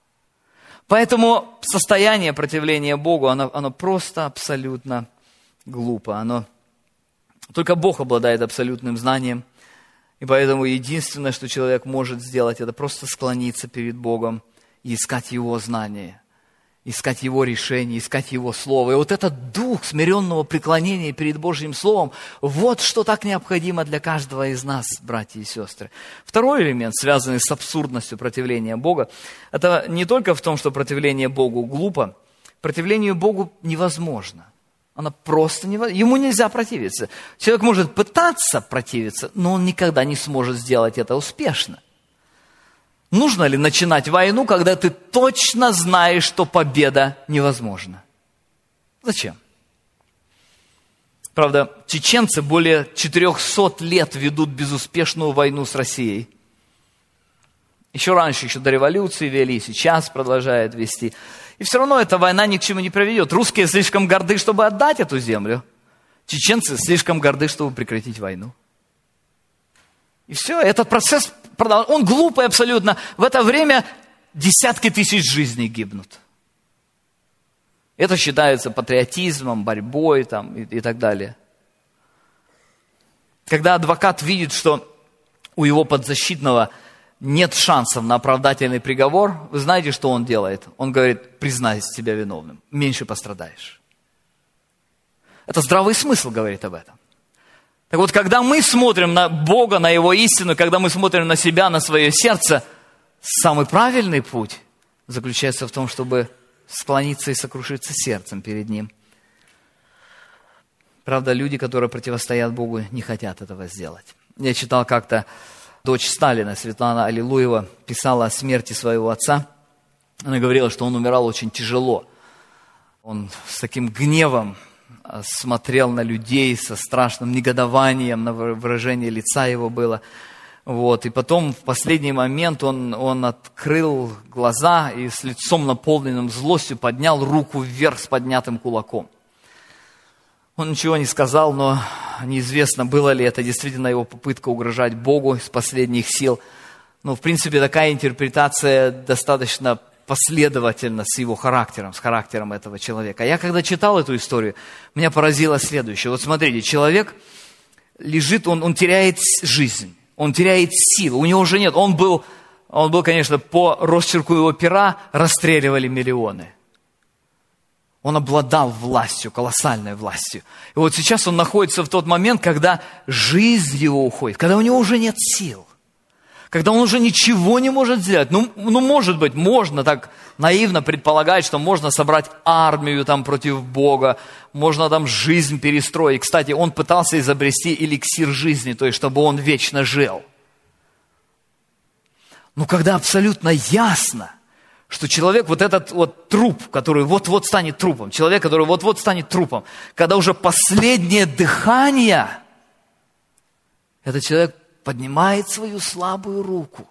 Поэтому состояние противления Богу, оно просто абсолютно глупо. Только Бог обладает абсолютным знанием. И поэтому единственное, что человек может сделать, это просто склониться перед Богом и искать Его знания, искать Его решение, искать Его Слово. И вот этот дух смиренного преклонения перед Божьим Словом, вот что так необходимо для каждого из нас, братья и сестры. Второй элемент, связанный с абсурдностью противления Бога, это не только в том, что противление Богу глупо, противлению Богу невозможно. Оно просто невозможно. Ему нельзя противиться. Человек может пытаться противиться, но он никогда не сможет сделать это успешно. Нужно ли начинать войну, когда ты точно знаешь, что победа невозможна? Зачем? Правда, чеченцы более 400 лет ведут безуспешную войну с Россией. Еще раньше, еще до революции вели, сейчас продолжают вести. И все равно эта война ни к чему не приведет. Русские слишком горды, чтобы отдать эту землю. Чеченцы слишком горды, чтобы прекратить войну. И все, этот процесс продолжается. Он глупый абсолютно. В это время десятки тысяч жизней гибнут. Это считается патриотизмом, борьбой и так далее. Когда адвокат видит, что у его подзащитного нет шансов на оправдательный приговор, вы знаете, что он делает? Он говорит: признайся себя виновным, меньше пострадаешь. Это здравый смысл говорит об этом. Так вот, когда мы смотрим на Бога, на Его истину, когда мы смотрим на себя, на свое сердце, самый правильный путь заключается в том, чтобы склониться и сокрушиться сердцем перед Ним. Правда, люди, которые противостоят Богу, не хотят этого сделать. Я читал как-то, дочь Сталина, Светлана Аллилуева, писала о смерти своего отца. Она говорила, что он умирал очень тяжело. Он с таким гневом смотрел на людей, со страшным негодованием, на выражение лица его было. И потом в последний момент он открыл глаза и с лицом наполненным злостью поднял руку вверх с поднятым кулаком. Он ничего не сказал, но неизвестно, было ли это действительно его попытка угрожать Богу из последних сил. Но, в принципе, такая интерпретация достаточно последовательно с его характером, с характером этого человека. Я когда читал эту историю, меня поразило следующее. Вот смотрите, человек лежит, он теряет жизнь, он теряет силу, у него уже нет. Он был, конечно, по росчерку его пера расстреливали миллионы. Он обладал властью, колоссальной властью. И вот сейчас он находится в тот момент, когда жизнь его уходит, когда у него уже нет сил. Когда он уже ничего не может сделать. Ну, может быть, можно так наивно предполагать, что можно собрать армию против Бога, можно жизнь перестроить. Кстати, он пытался изобрести эликсир жизни, то есть, чтобы он вечно жил. Но когда абсолютно ясно, что человек, вот этот вот труп, который вот-вот станет трупом, человек, который вот-вот станет трупом, когда уже последнее дыхание, этот человек поднимает свою слабую руку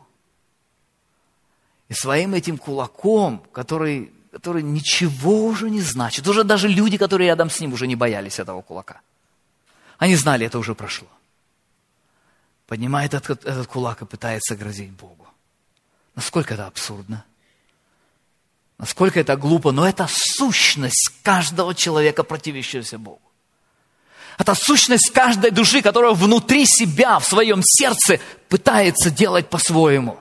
и своим этим кулаком, который ничего уже не значит, уже даже люди, которые рядом с ним, уже не боялись этого кулака. Они знали, это уже прошло. Поднимает этот кулак и пытается грозить Богу. Насколько это абсурдно? Насколько это глупо? Но это сущность каждого человека, противящегося Богу. Это сущность каждой души, которая внутри себя, в своем сердце пытается делать по-своему.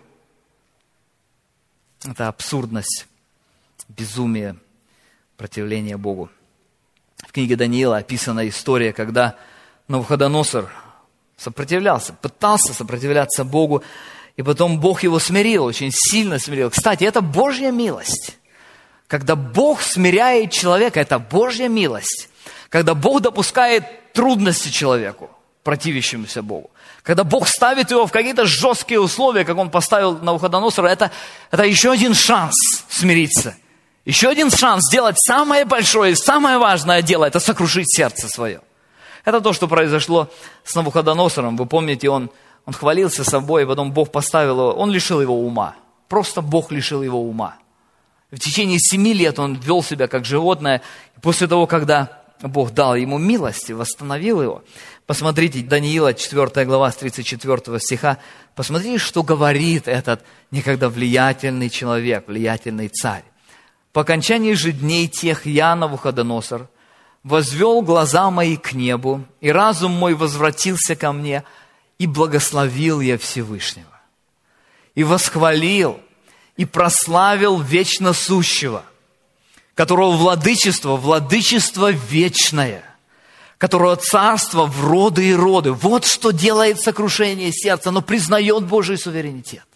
Это абсурдность, безумие, противление Богу. В книге Даниила описана история, когда Навуходоносор сопротивлялся, пытался сопротивляться Богу, и потом Бог его смирил, очень сильно смирил. Кстати, это Божья милость. Когда Бог смиряет человека, это Божья милость. Когда Бог допускает трудности человеку, противящемуся Богу. Когда Бог ставит его в какие-то жесткие условия, как Он поставил Навуходоносора, это еще один шанс смириться. Еще один шанс сделать самое большое, самое важное дело, это сокрушить сердце свое. Это то, что произошло с Навуходоносором. Вы помните, он хвалился собой, и потом Бог поставил его, он лишил его ума. Просто Бог лишил его ума. В течение 7 лет он вел себя как животное. И после того, когда Бог дал ему милость и восстановил его, посмотрите, Даниила, 4 глава, с 34 стиха, посмотрите, что говорит этот некогда влиятельный человек, влиятельный царь. «По окончании же дней тех я, Навуходоносор, возвел глаза мои к небу, и разум мой возвратился ко мне, и благословил я Всевышнего, и восхвалил, и прославил вечно сущего, которого владычество вечное, которого царство в роды и роды». Вот что делает сокрушение сердца, оно признает Божий суверенитет.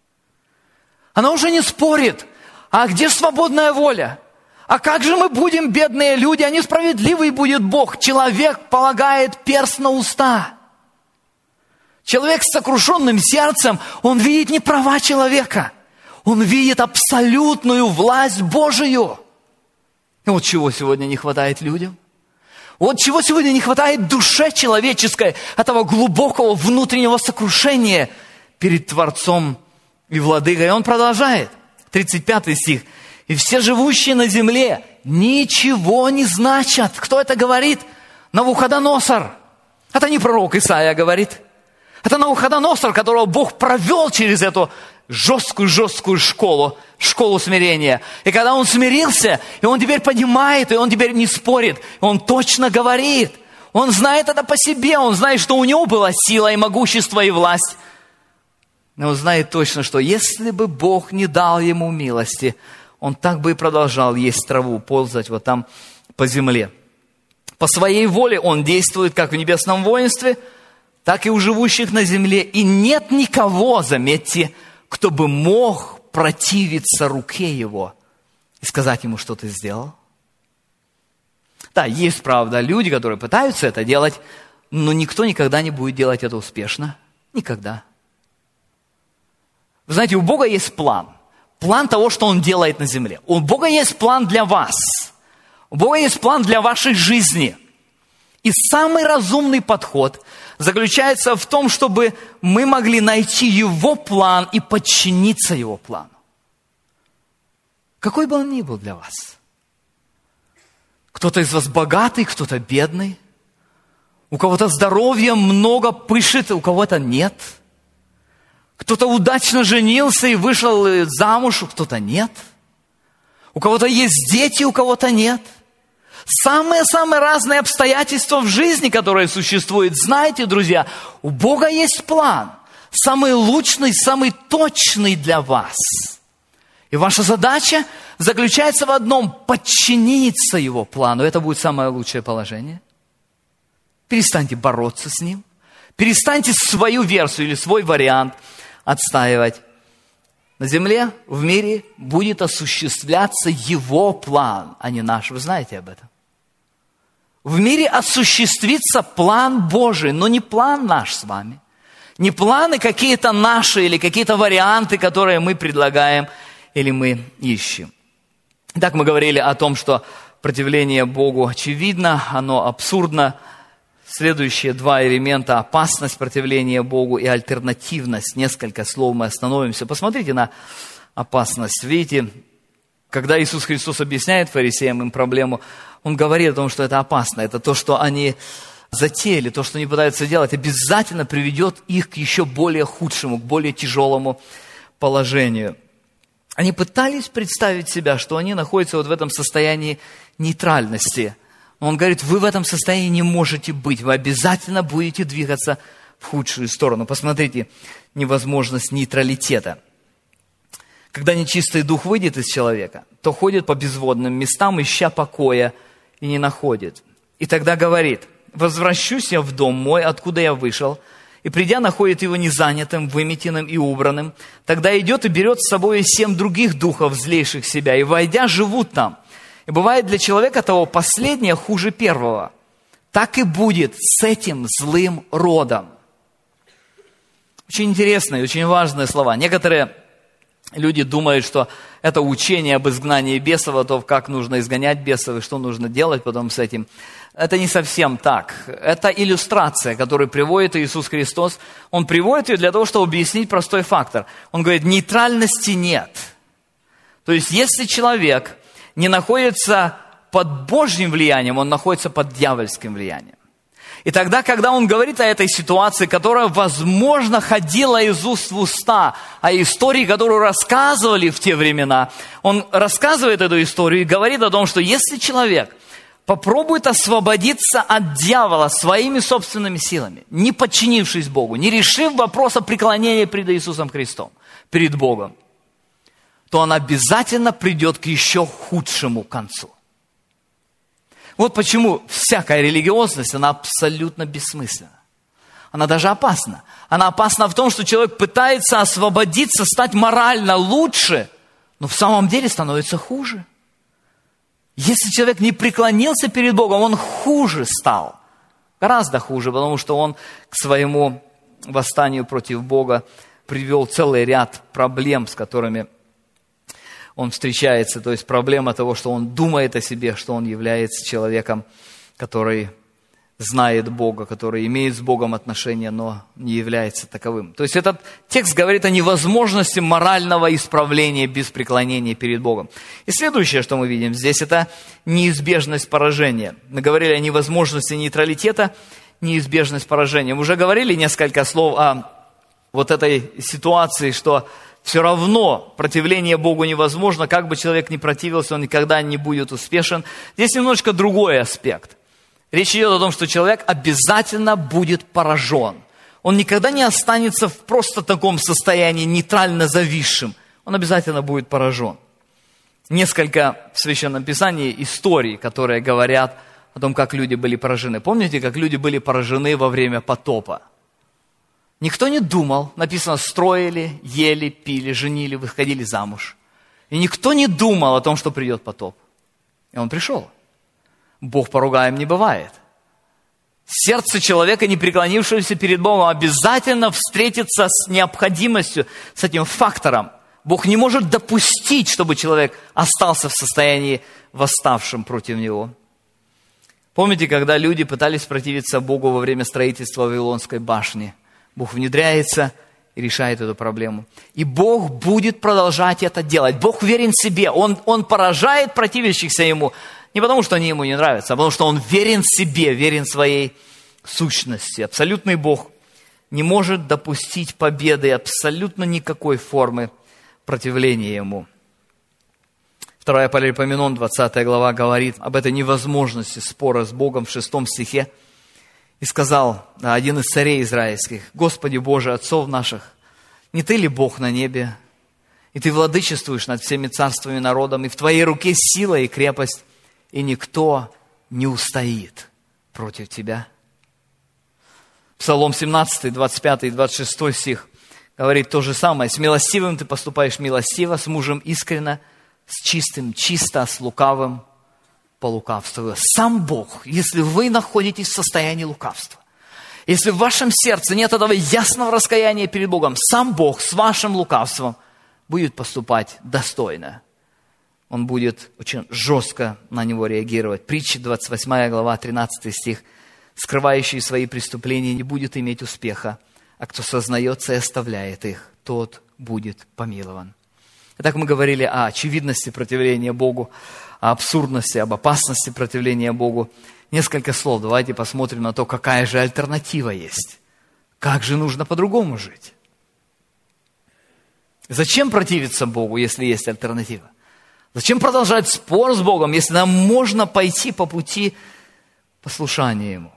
Оно уже не спорит, а где же свободная воля? А как же мы будем, бедные люди, а несправедливый будет Бог? Человек полагает перст на уста. Человек с сокрушенным сердцем, он видит не права человека, он видит абсолютную власть Божию. И вот чего сегодня не хватает людям. Вот чего сегодня не хватает душе человеческой, этого глубокого внутреннего сокрушения перед Творцом и Владыкой. И он продолжает, 35 стих. «И все живущие на земле ничего не значат». Кто это говорит? Навуходоносор. Это не пророк Исаия говорит. Это Навуходоносор, которого Бог провел через эту жесткую школу смирения. И когда он смирился, и он теперь понимает, и он теперь не спорит, он точно говорит. Он знает это по себе, он знает, что у него была сила и могущество и власть. Но он знает точно, что если бы Бог не дал ему милости, он так бы и продолжал есть траву, ползать вот там по земле. По своей воле он действует как в небесном воинстве, так и у живущих на земле. И нет никого, заметьте, кто бы мог противиться руке его и сказать ему, что ты сделал. Да, есть, правда, люди, которые пытаются это делать, но никто никогда не будет делать это успешно. Никогда. Вы знаете, у Бога есть план. План того, что Он делает на земле. У Бога есть план для вас. У Бога есть план для вашей жизни. И самый разумный подход заключается в том, чтобы мы могли найти Его план и подчиниться Его плану. Какой бы он ни был для вас. Кто-то из вас богатый, кто-то бедный. У кого-то здоровья много, пышет, у кого-то нет. Кто-то удачно женился и вышел замуж, кто-то нет. У кого-то есть дети, у кого-то нет. Самые-самые разные обстоятельства в жизни, которые существуют. Знаете, друзья, у Бога есть план. Самый лучший, самый точный для вас. И ваша задача заключается в одном – подчиниться Его плану. Это будет самое лучшее положение. Перестаньте бороться с Ним. Перестаньте свою версию или свой вариант отстаивать. На земле, в мире будет осуществляться Его план, а не наш. Вы знаете об этом? В мире осуществится план Божий, но не план наш с вами. Не планы какие-то наши или какие-то варианты, которые мы предлагаем или мы ищем. Итак, мы говорили о том, что противление Богу очевидно, оно абсурдно. Следующие два элемента – опасность противления Богу и альтернативность. Несколько слов мы остановимся. Посмотрите на опасность. Видите, когда Иисус Христос объясняет фарисеям им проблему, Он говорит о том, что это опасно. Это то, что они затеяли, то, что они пытаются делать, обязательно приведет их к еще более худшему, к более тяжелому положению. Они пытались представить себя, что они находятся вот в этом состоянии нейтральности. Он говорит, вы в этом состоянии не можете быть, вы обязательно будете двигаться в худшую сторону. Посмотрите, невозможность нейтралитета. Когда нечистый дух выйдет из человека, то ходит по безводным местам, ища покоя, и не находит. И тогда говорит: возвращусь я в дом мой, откуда я вышел, и придя, находит его незанятым, выметенным и убранным. Тогда идет и берет с собой 7 других духов, злейших себя, и, войдя, живут там. И бывает для человека того последнее хуже первого. Так и будет с этим злым родом. Очень интересные, очень важные слова. Некоторые люди думают, что это учение об изгнании бесов, о том, как нужно изгонять бесов и что нужно делать потом с этим. Это не совсем так. Это иллюстрация, которую приводит Иисус Христос. Он приводит ее для того, чтобы объяснить простой фактор. Он говорит, нейтральности нет. То есть, если человек не находится под Божьим влиянием, он находится под дьявольским влиянием. И тогда, когда он говорит о этой ситуации, которая, возможно, ходила из уст в уста, о истории, которую рассказывали в те времена, он рассказывает эту историю и говорит о том, что если человек попробует освободиться от дьявола своими собственными силами, не подчинившись Богу, не решив вопрос о преклонении перед Иисусом Христом, перед Богом, то он обязательно придет к еще худшему концу. Вот почему всякая религиозность, она абсолютно бессмысленна. Она даже опасна. Она опасна в том, что человек пытается освободиться, стать морально лучше, но в самом деле становится хуже. Если человек не преклонился перед Богом, он хуже стал. Гораздо хуже, потому что он к своему восстанию против Бога привел целый ряд проблем, с которыми он встречается, то есть проблема того, что он думает о себе, что он является человеком, который знает Бога, который имеет с Богом отношения, но не является таковым. То есть этот текст говорит о невозможности морального исправления без преклонения перед Богом. И следующее, что мы видим здесь, это неизбежность поражения. Мы говорили о невозможности нейтралитета, неизбежность поражения. Мы уже говорили несколько слов о вот этой ситуации, что все равно противление Богу невозможно, как бы человек ни противился, он никогда не будет успешен. Здесь немножко другой аспект. Речь идет о том, что человек обязательно будет поражен. Он никогда не останется в просто таком состоянии нейтрально зависшим. Он обязательно будет поражен. Несколько в Священном Писании историй, которые говорят о том, как люди были поражены. Помните, как люди были поражены во время потопа? Никто не думал, написано, строили, ели, пили, женили, выходили замуж. И никто не думал о том, что придет потоп. И он пришел. Бог поругаем не бывает. Сердце человека, не преклонившегося перед Богом, обязательно встретится с необходимостью, с этим фактором. Бог не может допустить, чтобы человек остался в состоянии восставшим против него. Помните, когда люди пытались противиться Богу во время строительства Вавилонской башни? Бог внедряется и решает эту проблему. И Бог будет продолжать это делать. Бог верен себе. Он поражает противящихся Ему не потому, что они Ему не нравятся, а потому, что Он верен себе, верен своей сущности. Абсолютный Бог не может допустить победы абсолютно никакой формы противления Ему. 2 Паралипоменон, 20 глава, говорит об этой невозможности спора с Богом в 6 стихе. И сказал один из царей израильских: «Господи Боже, отцов наших, не Ты ли Бог на небе? И Ты владычествуешь над всеми царствами народом, и в Твоей руке сила и крепость, и никто не устоит против Тебя». Псалом 17, 25 и 26 стих говорит то же самое. «С милостивым ты поступаешь милостиво, с мужем искренно, с чистым чисто, с лукавым по лукавству». Сам Бог, если вы находитесь в состоянии лукавства, если в вашем сердце нет этого ясного раскаяния перед Богом, сам Бог с вашим лукавством будет поступать достойно. Он будет очень жестко на него реагировать. Притча 28 глава, 13 стих. «Скрывающий свои преступления не будет иметь успеха, а кто сознается и оставляет их, тот будет помилован». Итак, мы говорили о очевидности противления Богу, о абсурдности, об опасности противления Богу. Несколько слов. Давайте посмотрим на то, какая же альтернатива есть. Как же нужно по-другому жить? Зачем противиться Богу, если есть альтернатива? Зачем продолжать спор с Богом, если нам можно пойти по пути послушания Ему?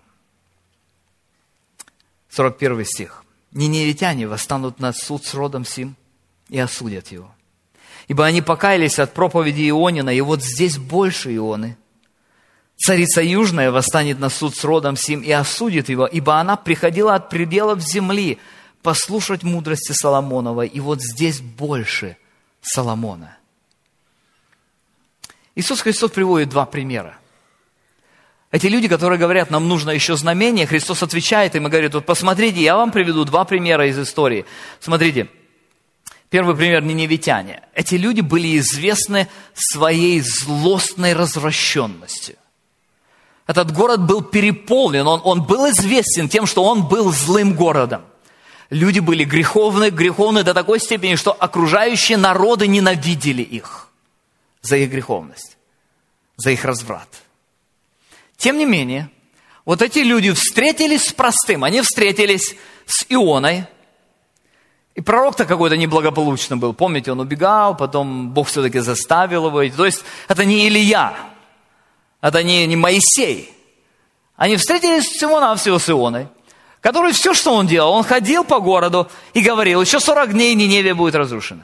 41 стих. «Ниневитяне восстанут на суд с родом сим и осудят его. Ибо они покаялись от проповеди Ионина, и вот здесь больше Ионы. Царица Южная восстанет на суд с родом сим и осудит его, ибо она приходила от пределов земли послушать мудрости Соломоновой, и вот здесь больше Соломона». Иисус Христос приводит два примера. Эти люди, которые говорят, нам нужно еще знамение, Христос отвечает им и говорит, вот посмотрите, я вам приведу два примера из истории. Смотрите, первый пример – ниневитяне. Эти люди были известны своей злостной развращенностью. Этот город был переполнен, он был известен тем, что он был злым городом. Люди были греховны до такой степени, что окружающие народы ненавидели их за их греховность, за их разврат. Тем не менее, вот эти люди встретились с простым, они встретились с Ионой, и пророк-то какой-то неблагополучный был. Помните, он убегал, потом Бог все-таки заставил его идти. То есть это не Илия, это не Моисей. Они встретились всего-навсего с Ионой, который все, что он делал, он ходил по городу и говорил, еще 40 дней Ниневия будет разрушена.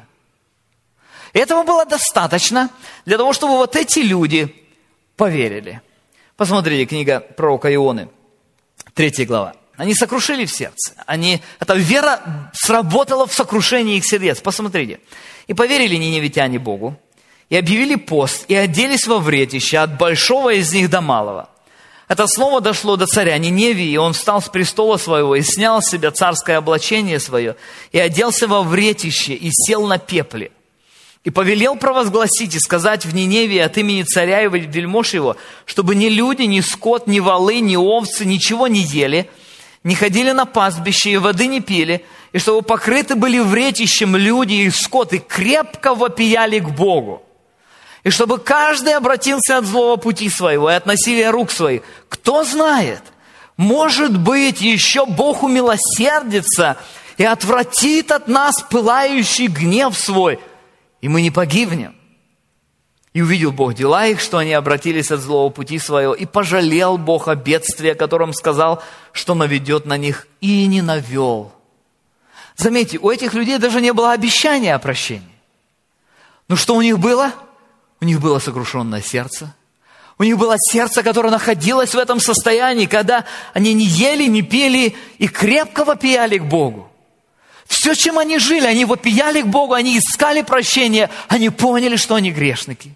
И этого было достаточно для того, чтобы вот эти люди поверили. Посмотрите, книга пророка Ионы, 3 глава. Они сокрушили в сердце. Эта вера сработала в сокрушении их сердец. Посмотрите. «И поверили ниневитяне Богу, и объявили пост, и оделись во вретище от большого из них до малого. Это слово дошло до царя Ниневии, и он встал с престола своего, и снял с себя царское облачение свое, и оделся во вретище, и сел на пепле. И повелел провозгласить и сказать в Ниневии от имени царя и вельмож его, чтобы ни люди, ни скот, ни волы, ни овцы ничего не ели, не ходили на пастбище и воды не пили, и чтобы покрыты были вретищем люди и скот, и крепко вопияли к Богу. И чтобы каждый обратился от злого пути своего и от насилия рук своих. Кто знает, может быть, еще Бог умилосердится и отвратит от нас пылающий гнев свой, и мы не погибнем. И увидел Бог дела их, что они обратились от злого пути своего, и пожалел Бог о бедствии, о котором сказал, что наведет на них, и не навел». Заметьте, у этих людей даже не было обещания о прощении. Но что у них было? У них было сокрушенное сердце. У них было сердце, которое находилось в этом состоянии, когда они не ели, не пили и крепко вопияли к Богу. Все, чем они жили, они вопияли к Богу, они искали прощения, они поняли, что они грешники.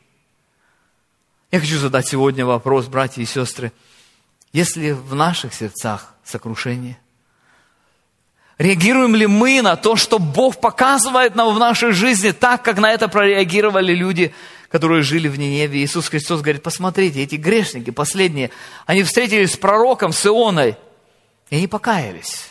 Я хочу задать сегодня вопрос, братья и сестры. Есть ли в наших сердцах сокрушение? Реагируем ли мы на то, что Бог показывает нам в нашей жизни, так, как на это прореагировали люди, которые жили в Ниневии? Иисус Христос говорит, посмотрите, эти грешники последние, они встретились с пророком, с Ионой, и они покаялись.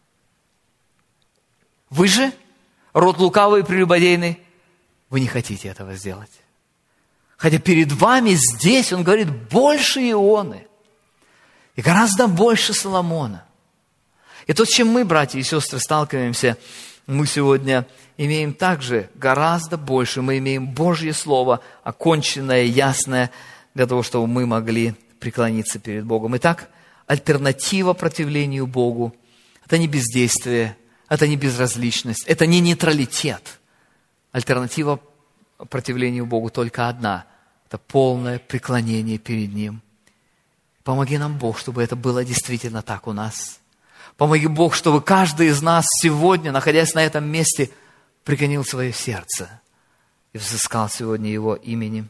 Вы же, род лукавый и прелюбодейный, вы не хотите этого сделать. Хотя перед вами здесь, он говорит, больше Ионы и гораздо больше Соломона. И то, с чем мы, братья и сестры, сталкиваемся, мы сегодня имеем также гораздо больше. Мы имеем Божье Слово, оконченное, ясное, для того, чтобы мы могли преклониться перед Богом. Итак, альтернатива противлению Богу – это не бездействие, это не безразличность, это не нейтралитет. Альтернатива противлению Богу только одна – это полное преклонение перед Ним. Помоги нам, Бог, чтобы это было действительно так у нас. Помоги, Бог, чтобы каждый из нас сегодня, находясь на этом месте, преклонил свое сердце и взыскал сегодня Его имени.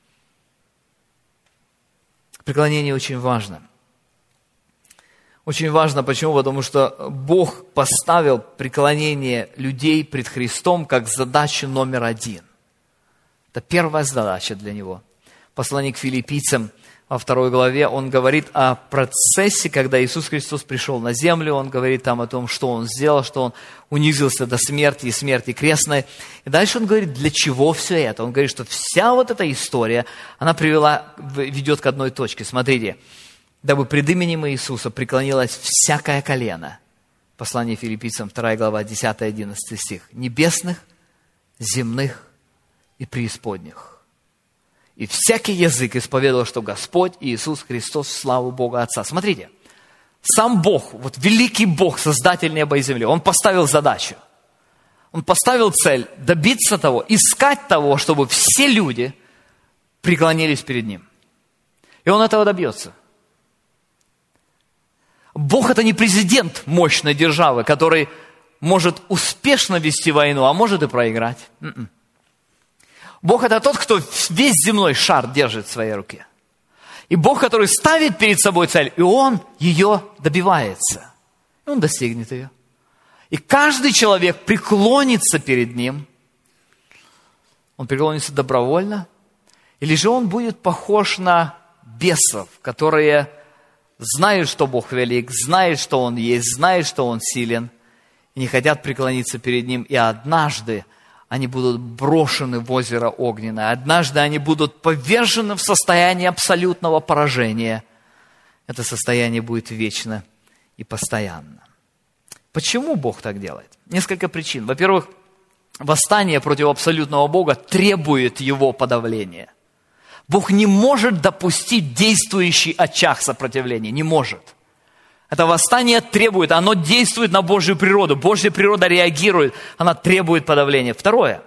Преклонение очень важно. Очень важно, почему? Потому что Бог поставил преклонение людей пред Христом как задачу номер один. Это первая задача для Него. Посланник Филиппийцам во 2 главе, он говорит о процессе, когда Иисус Христос пришел на землю, он говорит там о том, что Он сделал, что Он унизился до смерти и смерти крестной. И дальше он говорит, для чего все это? Он говорит, что вся вот эта история, она ведет к одной точке. Смотрите, дабы пред именем Иисуса преклонилось всякое колено. Послание Филиппийцам, 2 глава, 10-11 стих. Небесных, земных и преисподних. И всякий язык исповедовал, что Господь Иисус Христос в славу Бога Отца. Смотрите, сам Бог, вот великий Бог, Создатель неба и земли, Он поставил задачу. Он поставил цель добиться того, искать того, чтобы все люди преклонились перед Ним. И он этого добьется. Бог – это не президент мощной державы, который может успешно вести войну, а может и проиграть. Бог – это тот, кто весь земной шар держит в своей руке. И Бог, который ставит перед собой цель, и Он ее добивается. И Он достигнет ее. И каждый человек преклонится перед Ним. Он преклонится добровольно. Или же он будет похож на бесов, которые знают, что Бог велик, знают, что Он есть, знают, что Он силен, и не хотят преклониться перед Ним. И однажды они будут брошены в озеро огненное. Однажды они будут повержены в состояние абсолютного поражения. Это состояние будет вечно и постоянно. Почему Бог так делает? Несколько причин. Во-первых, восстание против абсолютного Бога требует Его подавления. Бог не может допустить действующий очаг сопротивления. Не может. Это восстание требует, оно действует на Божью природу. Божья природа реагирует, она требует подавления. Второе.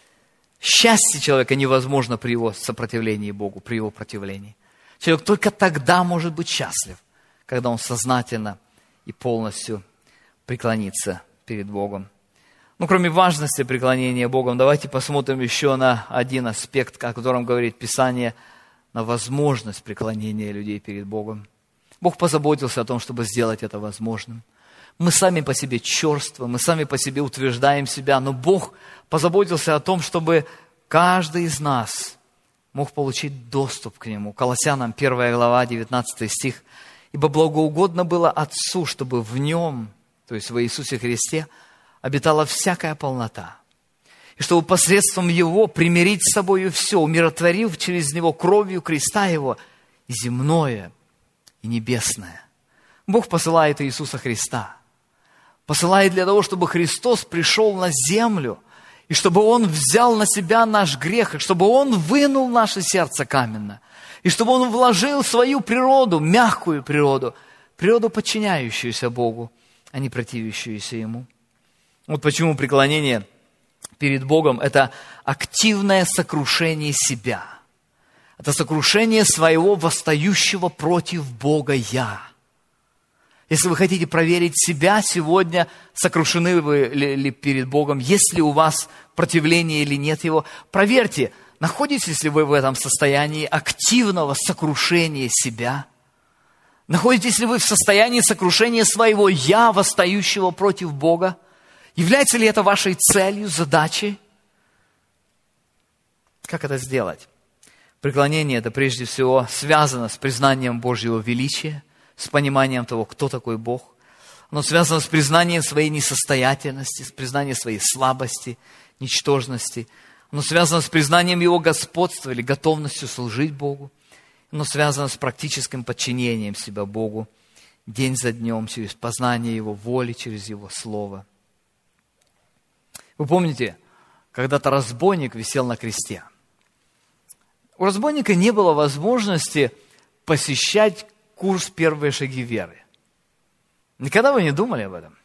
Счастье человека невозможно при его сопротивлении Богу, при его противлении. Человек только тогда может быть счастлив, когда он сознательно и полностью преклонится перед Богом. Кроме важности преклонения Богом, давайте посмотрим еще на один аспект, о котором говорит Писание, на возможность преклонения людей перед Богом. Бог позаботился о том, чтобы сделать это возможным. Мы сами по себе черствы, мы сами по себе утверждаем себя, но Бог позаботился о том, чтобы каждый из нас мог получить доступ к Нему. Колоссянам 1 глава, 19 стих. «Ибо благоугодно было Отцу, чтобы в Нем, то есть в Иисусе Христе, обитала всякая полнота, и чтобы посредством Его примирить с собою все, умиротворив через Него кровью креста Его и земное, и небесное». Бог посылает Иисуса Христа. Посылает для того, чтобы Христос пришел на землю, и чтобы Он взял на себя наш грех, и чтобы Он вынул наше сердце каменно, и чтобы Он вложил свою природу, мягкую природу, природу, подчиняющуюся Богу, а не противящуюся Ему. Вот почему преклонение перед Богом – это активное сокрушение себя. Это сокрушение своего восстающего против Бога «я». Если вы хотите проверить себя сегодня, сокрушены вы ли перед Богом, есть ли у вас противление или нет его, проверьте, находитесь ли вы в этом состоянии активного сокрушения себя. Находитесь ли вы в состоянии сокрушения своего «я», восстающего против Бога? Является ли это вашей целью, задачей? Как это сделать? Преклонение – это прежде всего связано с признанием Божьего величия, с пониманием того, кто такой Бог. Оно связано с признанием своей несостоятельности, с признанием своей слабости, ничтожности. Оно связано с признанием Его господства или готовностью служить Богу. Оно связано с практическим подчинением себя Богу день за днем, через познание Его воли, через Его Слово. Вы помните, когда-то разбойник висел на кресте. У разбойника не было возможности посещать курс «Первые шаги веры». Никогда вы не думали об этом?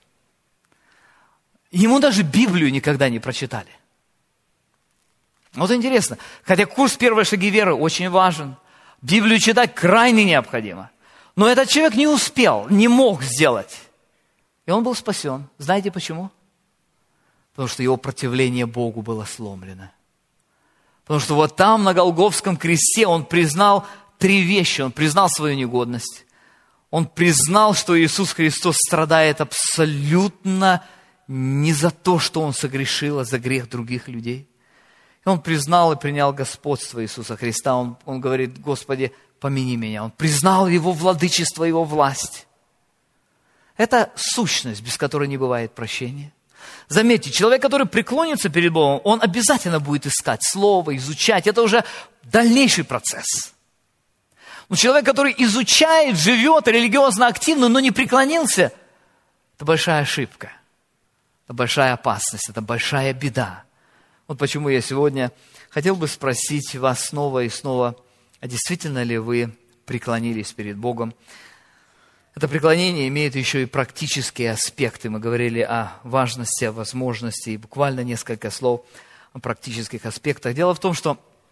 Ему даже Библию никогда не прочитали. Вот интересно, хотя курс «Первые шаги веры» очень важен, Библию читать крайне необходимо, но этот человек не успел, не мог сделать. И он был спасен. Знаете почему? Потому что его противление Богу было сломлено. Потому что вот там, на Голгофском кресте, он признал 3 вещи. Он признал свою негодность. Он признал, что Иисус Христос страдает абсолютно не за то, что Он согрешил, а за грех других людей. И он признал и принял господство Иисуса Христа. Он говорит: Господи, помяни меня. Он признал Его владычество, Его власть. Это сущность, без которой не бывает прощения. Заметьте, человек, который преклонится перед Богом, он обязательно будет искать Слово, изучать. Это уже дальнейший процесс. Но человек, который изучает, живет религиозно активно, но не преклонился, это большая ошибка, это большая опасность, это большая беда. Вот почему я сегодня хотел бы спросить вас снова и снова, а действительно ли вы преклонились перед Богом? Это преклонение имеет еще и практические аспекты. Мы говорили о важности, о возможности, и буквально несколько слов о практических аспектах. Дело в том, что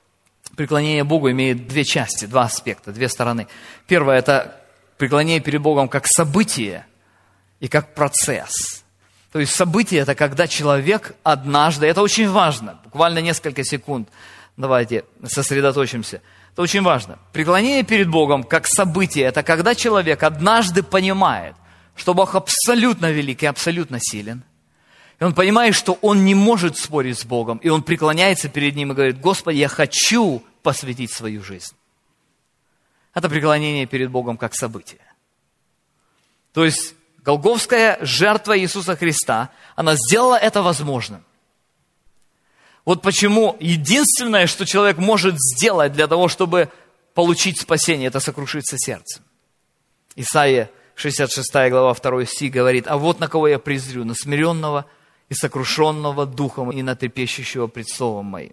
преклонение Богу имеет две части, два аспекта, две стороны. Первое – это преклонение перед Богом как событие и как процесс. То есть событие – это когда человек однажды, это очень важно, буквально несколько секунд, давайте сосредоточимся. Это очень важно. Преклонение перед Богом как событие – это когда человек однажды понимает, что Бог абсолютно велик и абсолютно силен. И он понимает, что он не может спорить с Богом. И он преклоняется перед Ним и говорит: Господи, я хочу посвятить свою жизнь. Это преклонение перед Богом как событие. То есть голгофская жертва Иисуса Христа, она сделала это возможным. Вот почему единственное, что человек может сделать для того, чтобы получить спасение, это сокрушиться сердцем. Исайя 66 глава 2 стих говорит: «А вот на кого я презрю, на смиренного и сокрушенного духом, и на трепещущего пред словом моим».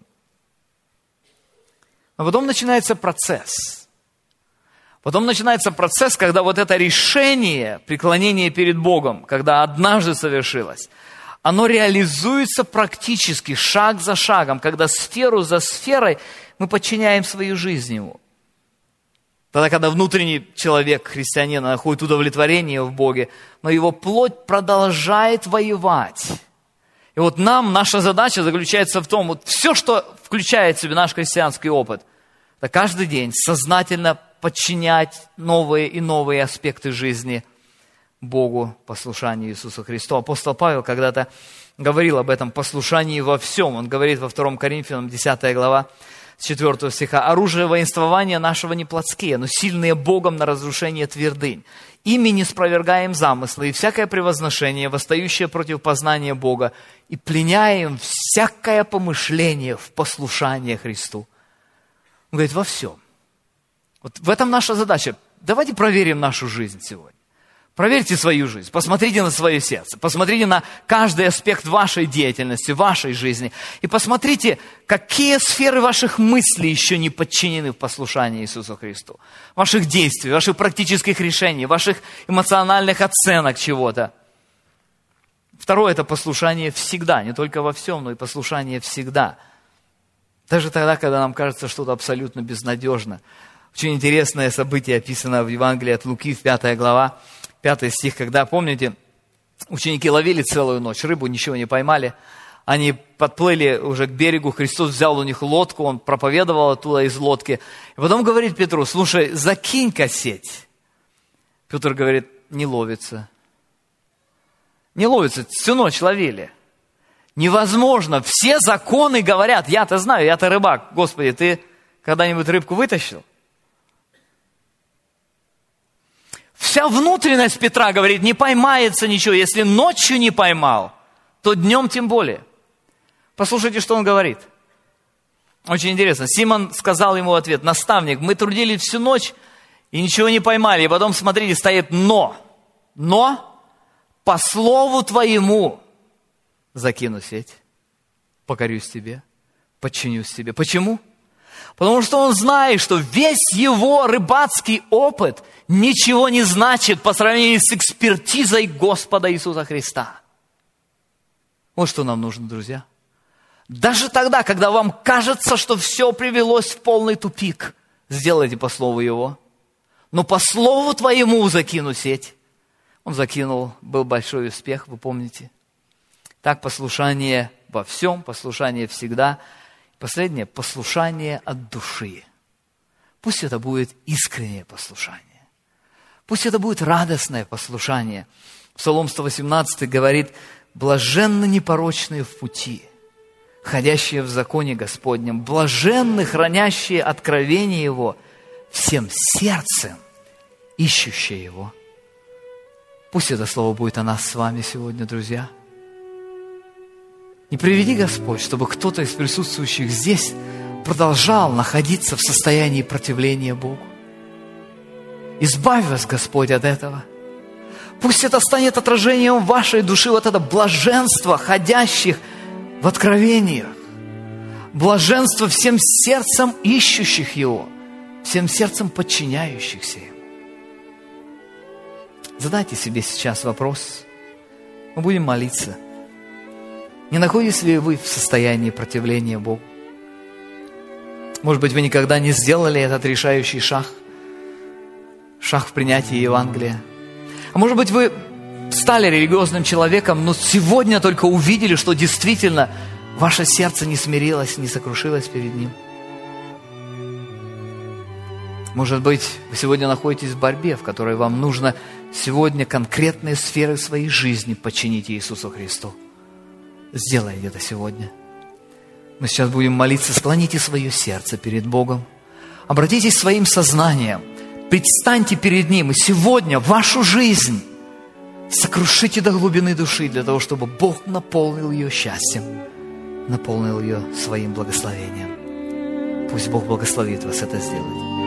А потом начинается процесс. Потом начинается процесс, когда вот это решение, преклонение перед Богом, когда однажды совершилось, оно реализуется практически, шаг за шагом, когда сферу за сферой мы подчиняем свою жизнь Ему. Тогда, когда внутренний человек, христианин, находит удовлетворение в Боге, но его плоть продолжает воевать. И вот наша задача заключается в том, вот все, что включает в себя наш христианский опыт, это каждый день сознательно подчинять новые и новые аспекты жизни Богу, послушанию Иисусу Христу. Апостол Павел когда-то говорил об этом послушании во всем. Он говорит во 2 Коринфянам 10 глава, с 4 стиха: «Оружие воинствования нашего не плотские, но сильные Богом на разрушение твердынь. Ими не спровергаем замыслы и всякое превозношение, восстающее против познания Бога, и пленяем всякое помышление в послушание Христу». Он говорит: во всем. Вот в этом наша задача. Давайте проверим нашу жизнь сегодня. Проверьте свою жизнь, посмотрите на свое сердце, посмотрите на каждый аспект вашей деятельности, вашей жизни, и посмотрите, какие сферы ваших мыслей еще не подчинены в послушании Иисусу Христу, ваших действий, ваших практических решений, ваших эмоциональных оценок чего-то. Второе – это послушание всегда, не только во всем, но и послушание всегда. Даже тогда, когда нам кажется что-то абсолютно безнадежно. Очень интересное событие описано в Евангелии от Луки, 5 глава, 5 стих, когда, помните, ученики ловили целую ночь рыбу, ничего не поймали. Они подплыли уже к берегу, Христос взял у них лодку, Он проповедовал оттуда из лодки. И потом говорит Петру: слушай, закинь-ка сеть. Петр говорит: не ловится. Не ловится, всю ночь ловили. Невозможно, все законы говорят, я-то знаю, я-то рыбак. Господи, ты когда-нибудь рыбку вытащил? Вся внутренность Петра говорит: не поймается ничего. Если ночью не поймал, то днем тем более. Послушайте, что он говорит. Очень интересно. Симон сказал ему в ответ: наставник, мы трудились всю ночь и ничего не поймали. И потом, смотрите, стоит но. Но по слову твоему закину сеть, покорюсь тебе, подчинюсь тебе. Почему? Потому что он знает, что весь его рыбацкий опыт ничего не значит по сравнению с экспертизой Господа Иисуса Христа. Вот что нам нужно, друзья. Даже тогда, когда вам кажется, что все привелось в полный тупик, сделайте по слову Его. Но по слову твоему закину сеть. Он закинул, был большой успех, вы помните. Так, послушание во всем, послушание всегда. Последнее, послушание от души. Пусть это будет искреннее послушание. Пусть это будет радостное послушание. Псалом 118 говорит: блаженны непорочные в пути, ходящие в законе Господнем, блаженны, хранящие откровение Его, всем сердцем ищущие Его. Пусть это слово будет о нас с вами сегодня, друзья. Не приведи Господь, чтобы кто-то из присутствующих здесь продолжал находиться в состоянии противления Богу. Избавь вас, Господь, от этого. Пусть это станет отражением вашей души, вот это блаженство ходящих в откровениях. Блаженство всем сердцем ищущих Его, всем сердцем подчиняющихся Ему. Задайте себе сейчас вопрос. Мы будем молиться. Не находитесь ли вы в состоянии противления Богу? Может быть, вы никогда не сделали этот решающий шаг в принятии Евангелия. А может быть, вы стали религиозным человеком, но сегодня только увидели, что действительно ваше сердце не смирилось, не сокрушилось перед Ним. Может быть, вы сегодня находитесь в борьбе, в которой вам нужно сегодня конкретные сферы своей жизни подчинить Иисусу Христу. Сделайте это сегодня. Мы сейчас будем молиться. Склоните свое сердце перед Богом. Обратитесь своим сознанием. Предстаньте перед Ним. И сегодня вашу жизнь сокрушите до глубины души, для того, чтобы Бог наполнил ее счастьем, наполнил ее своим благословением. Пусть Бог благословит вас это сделать.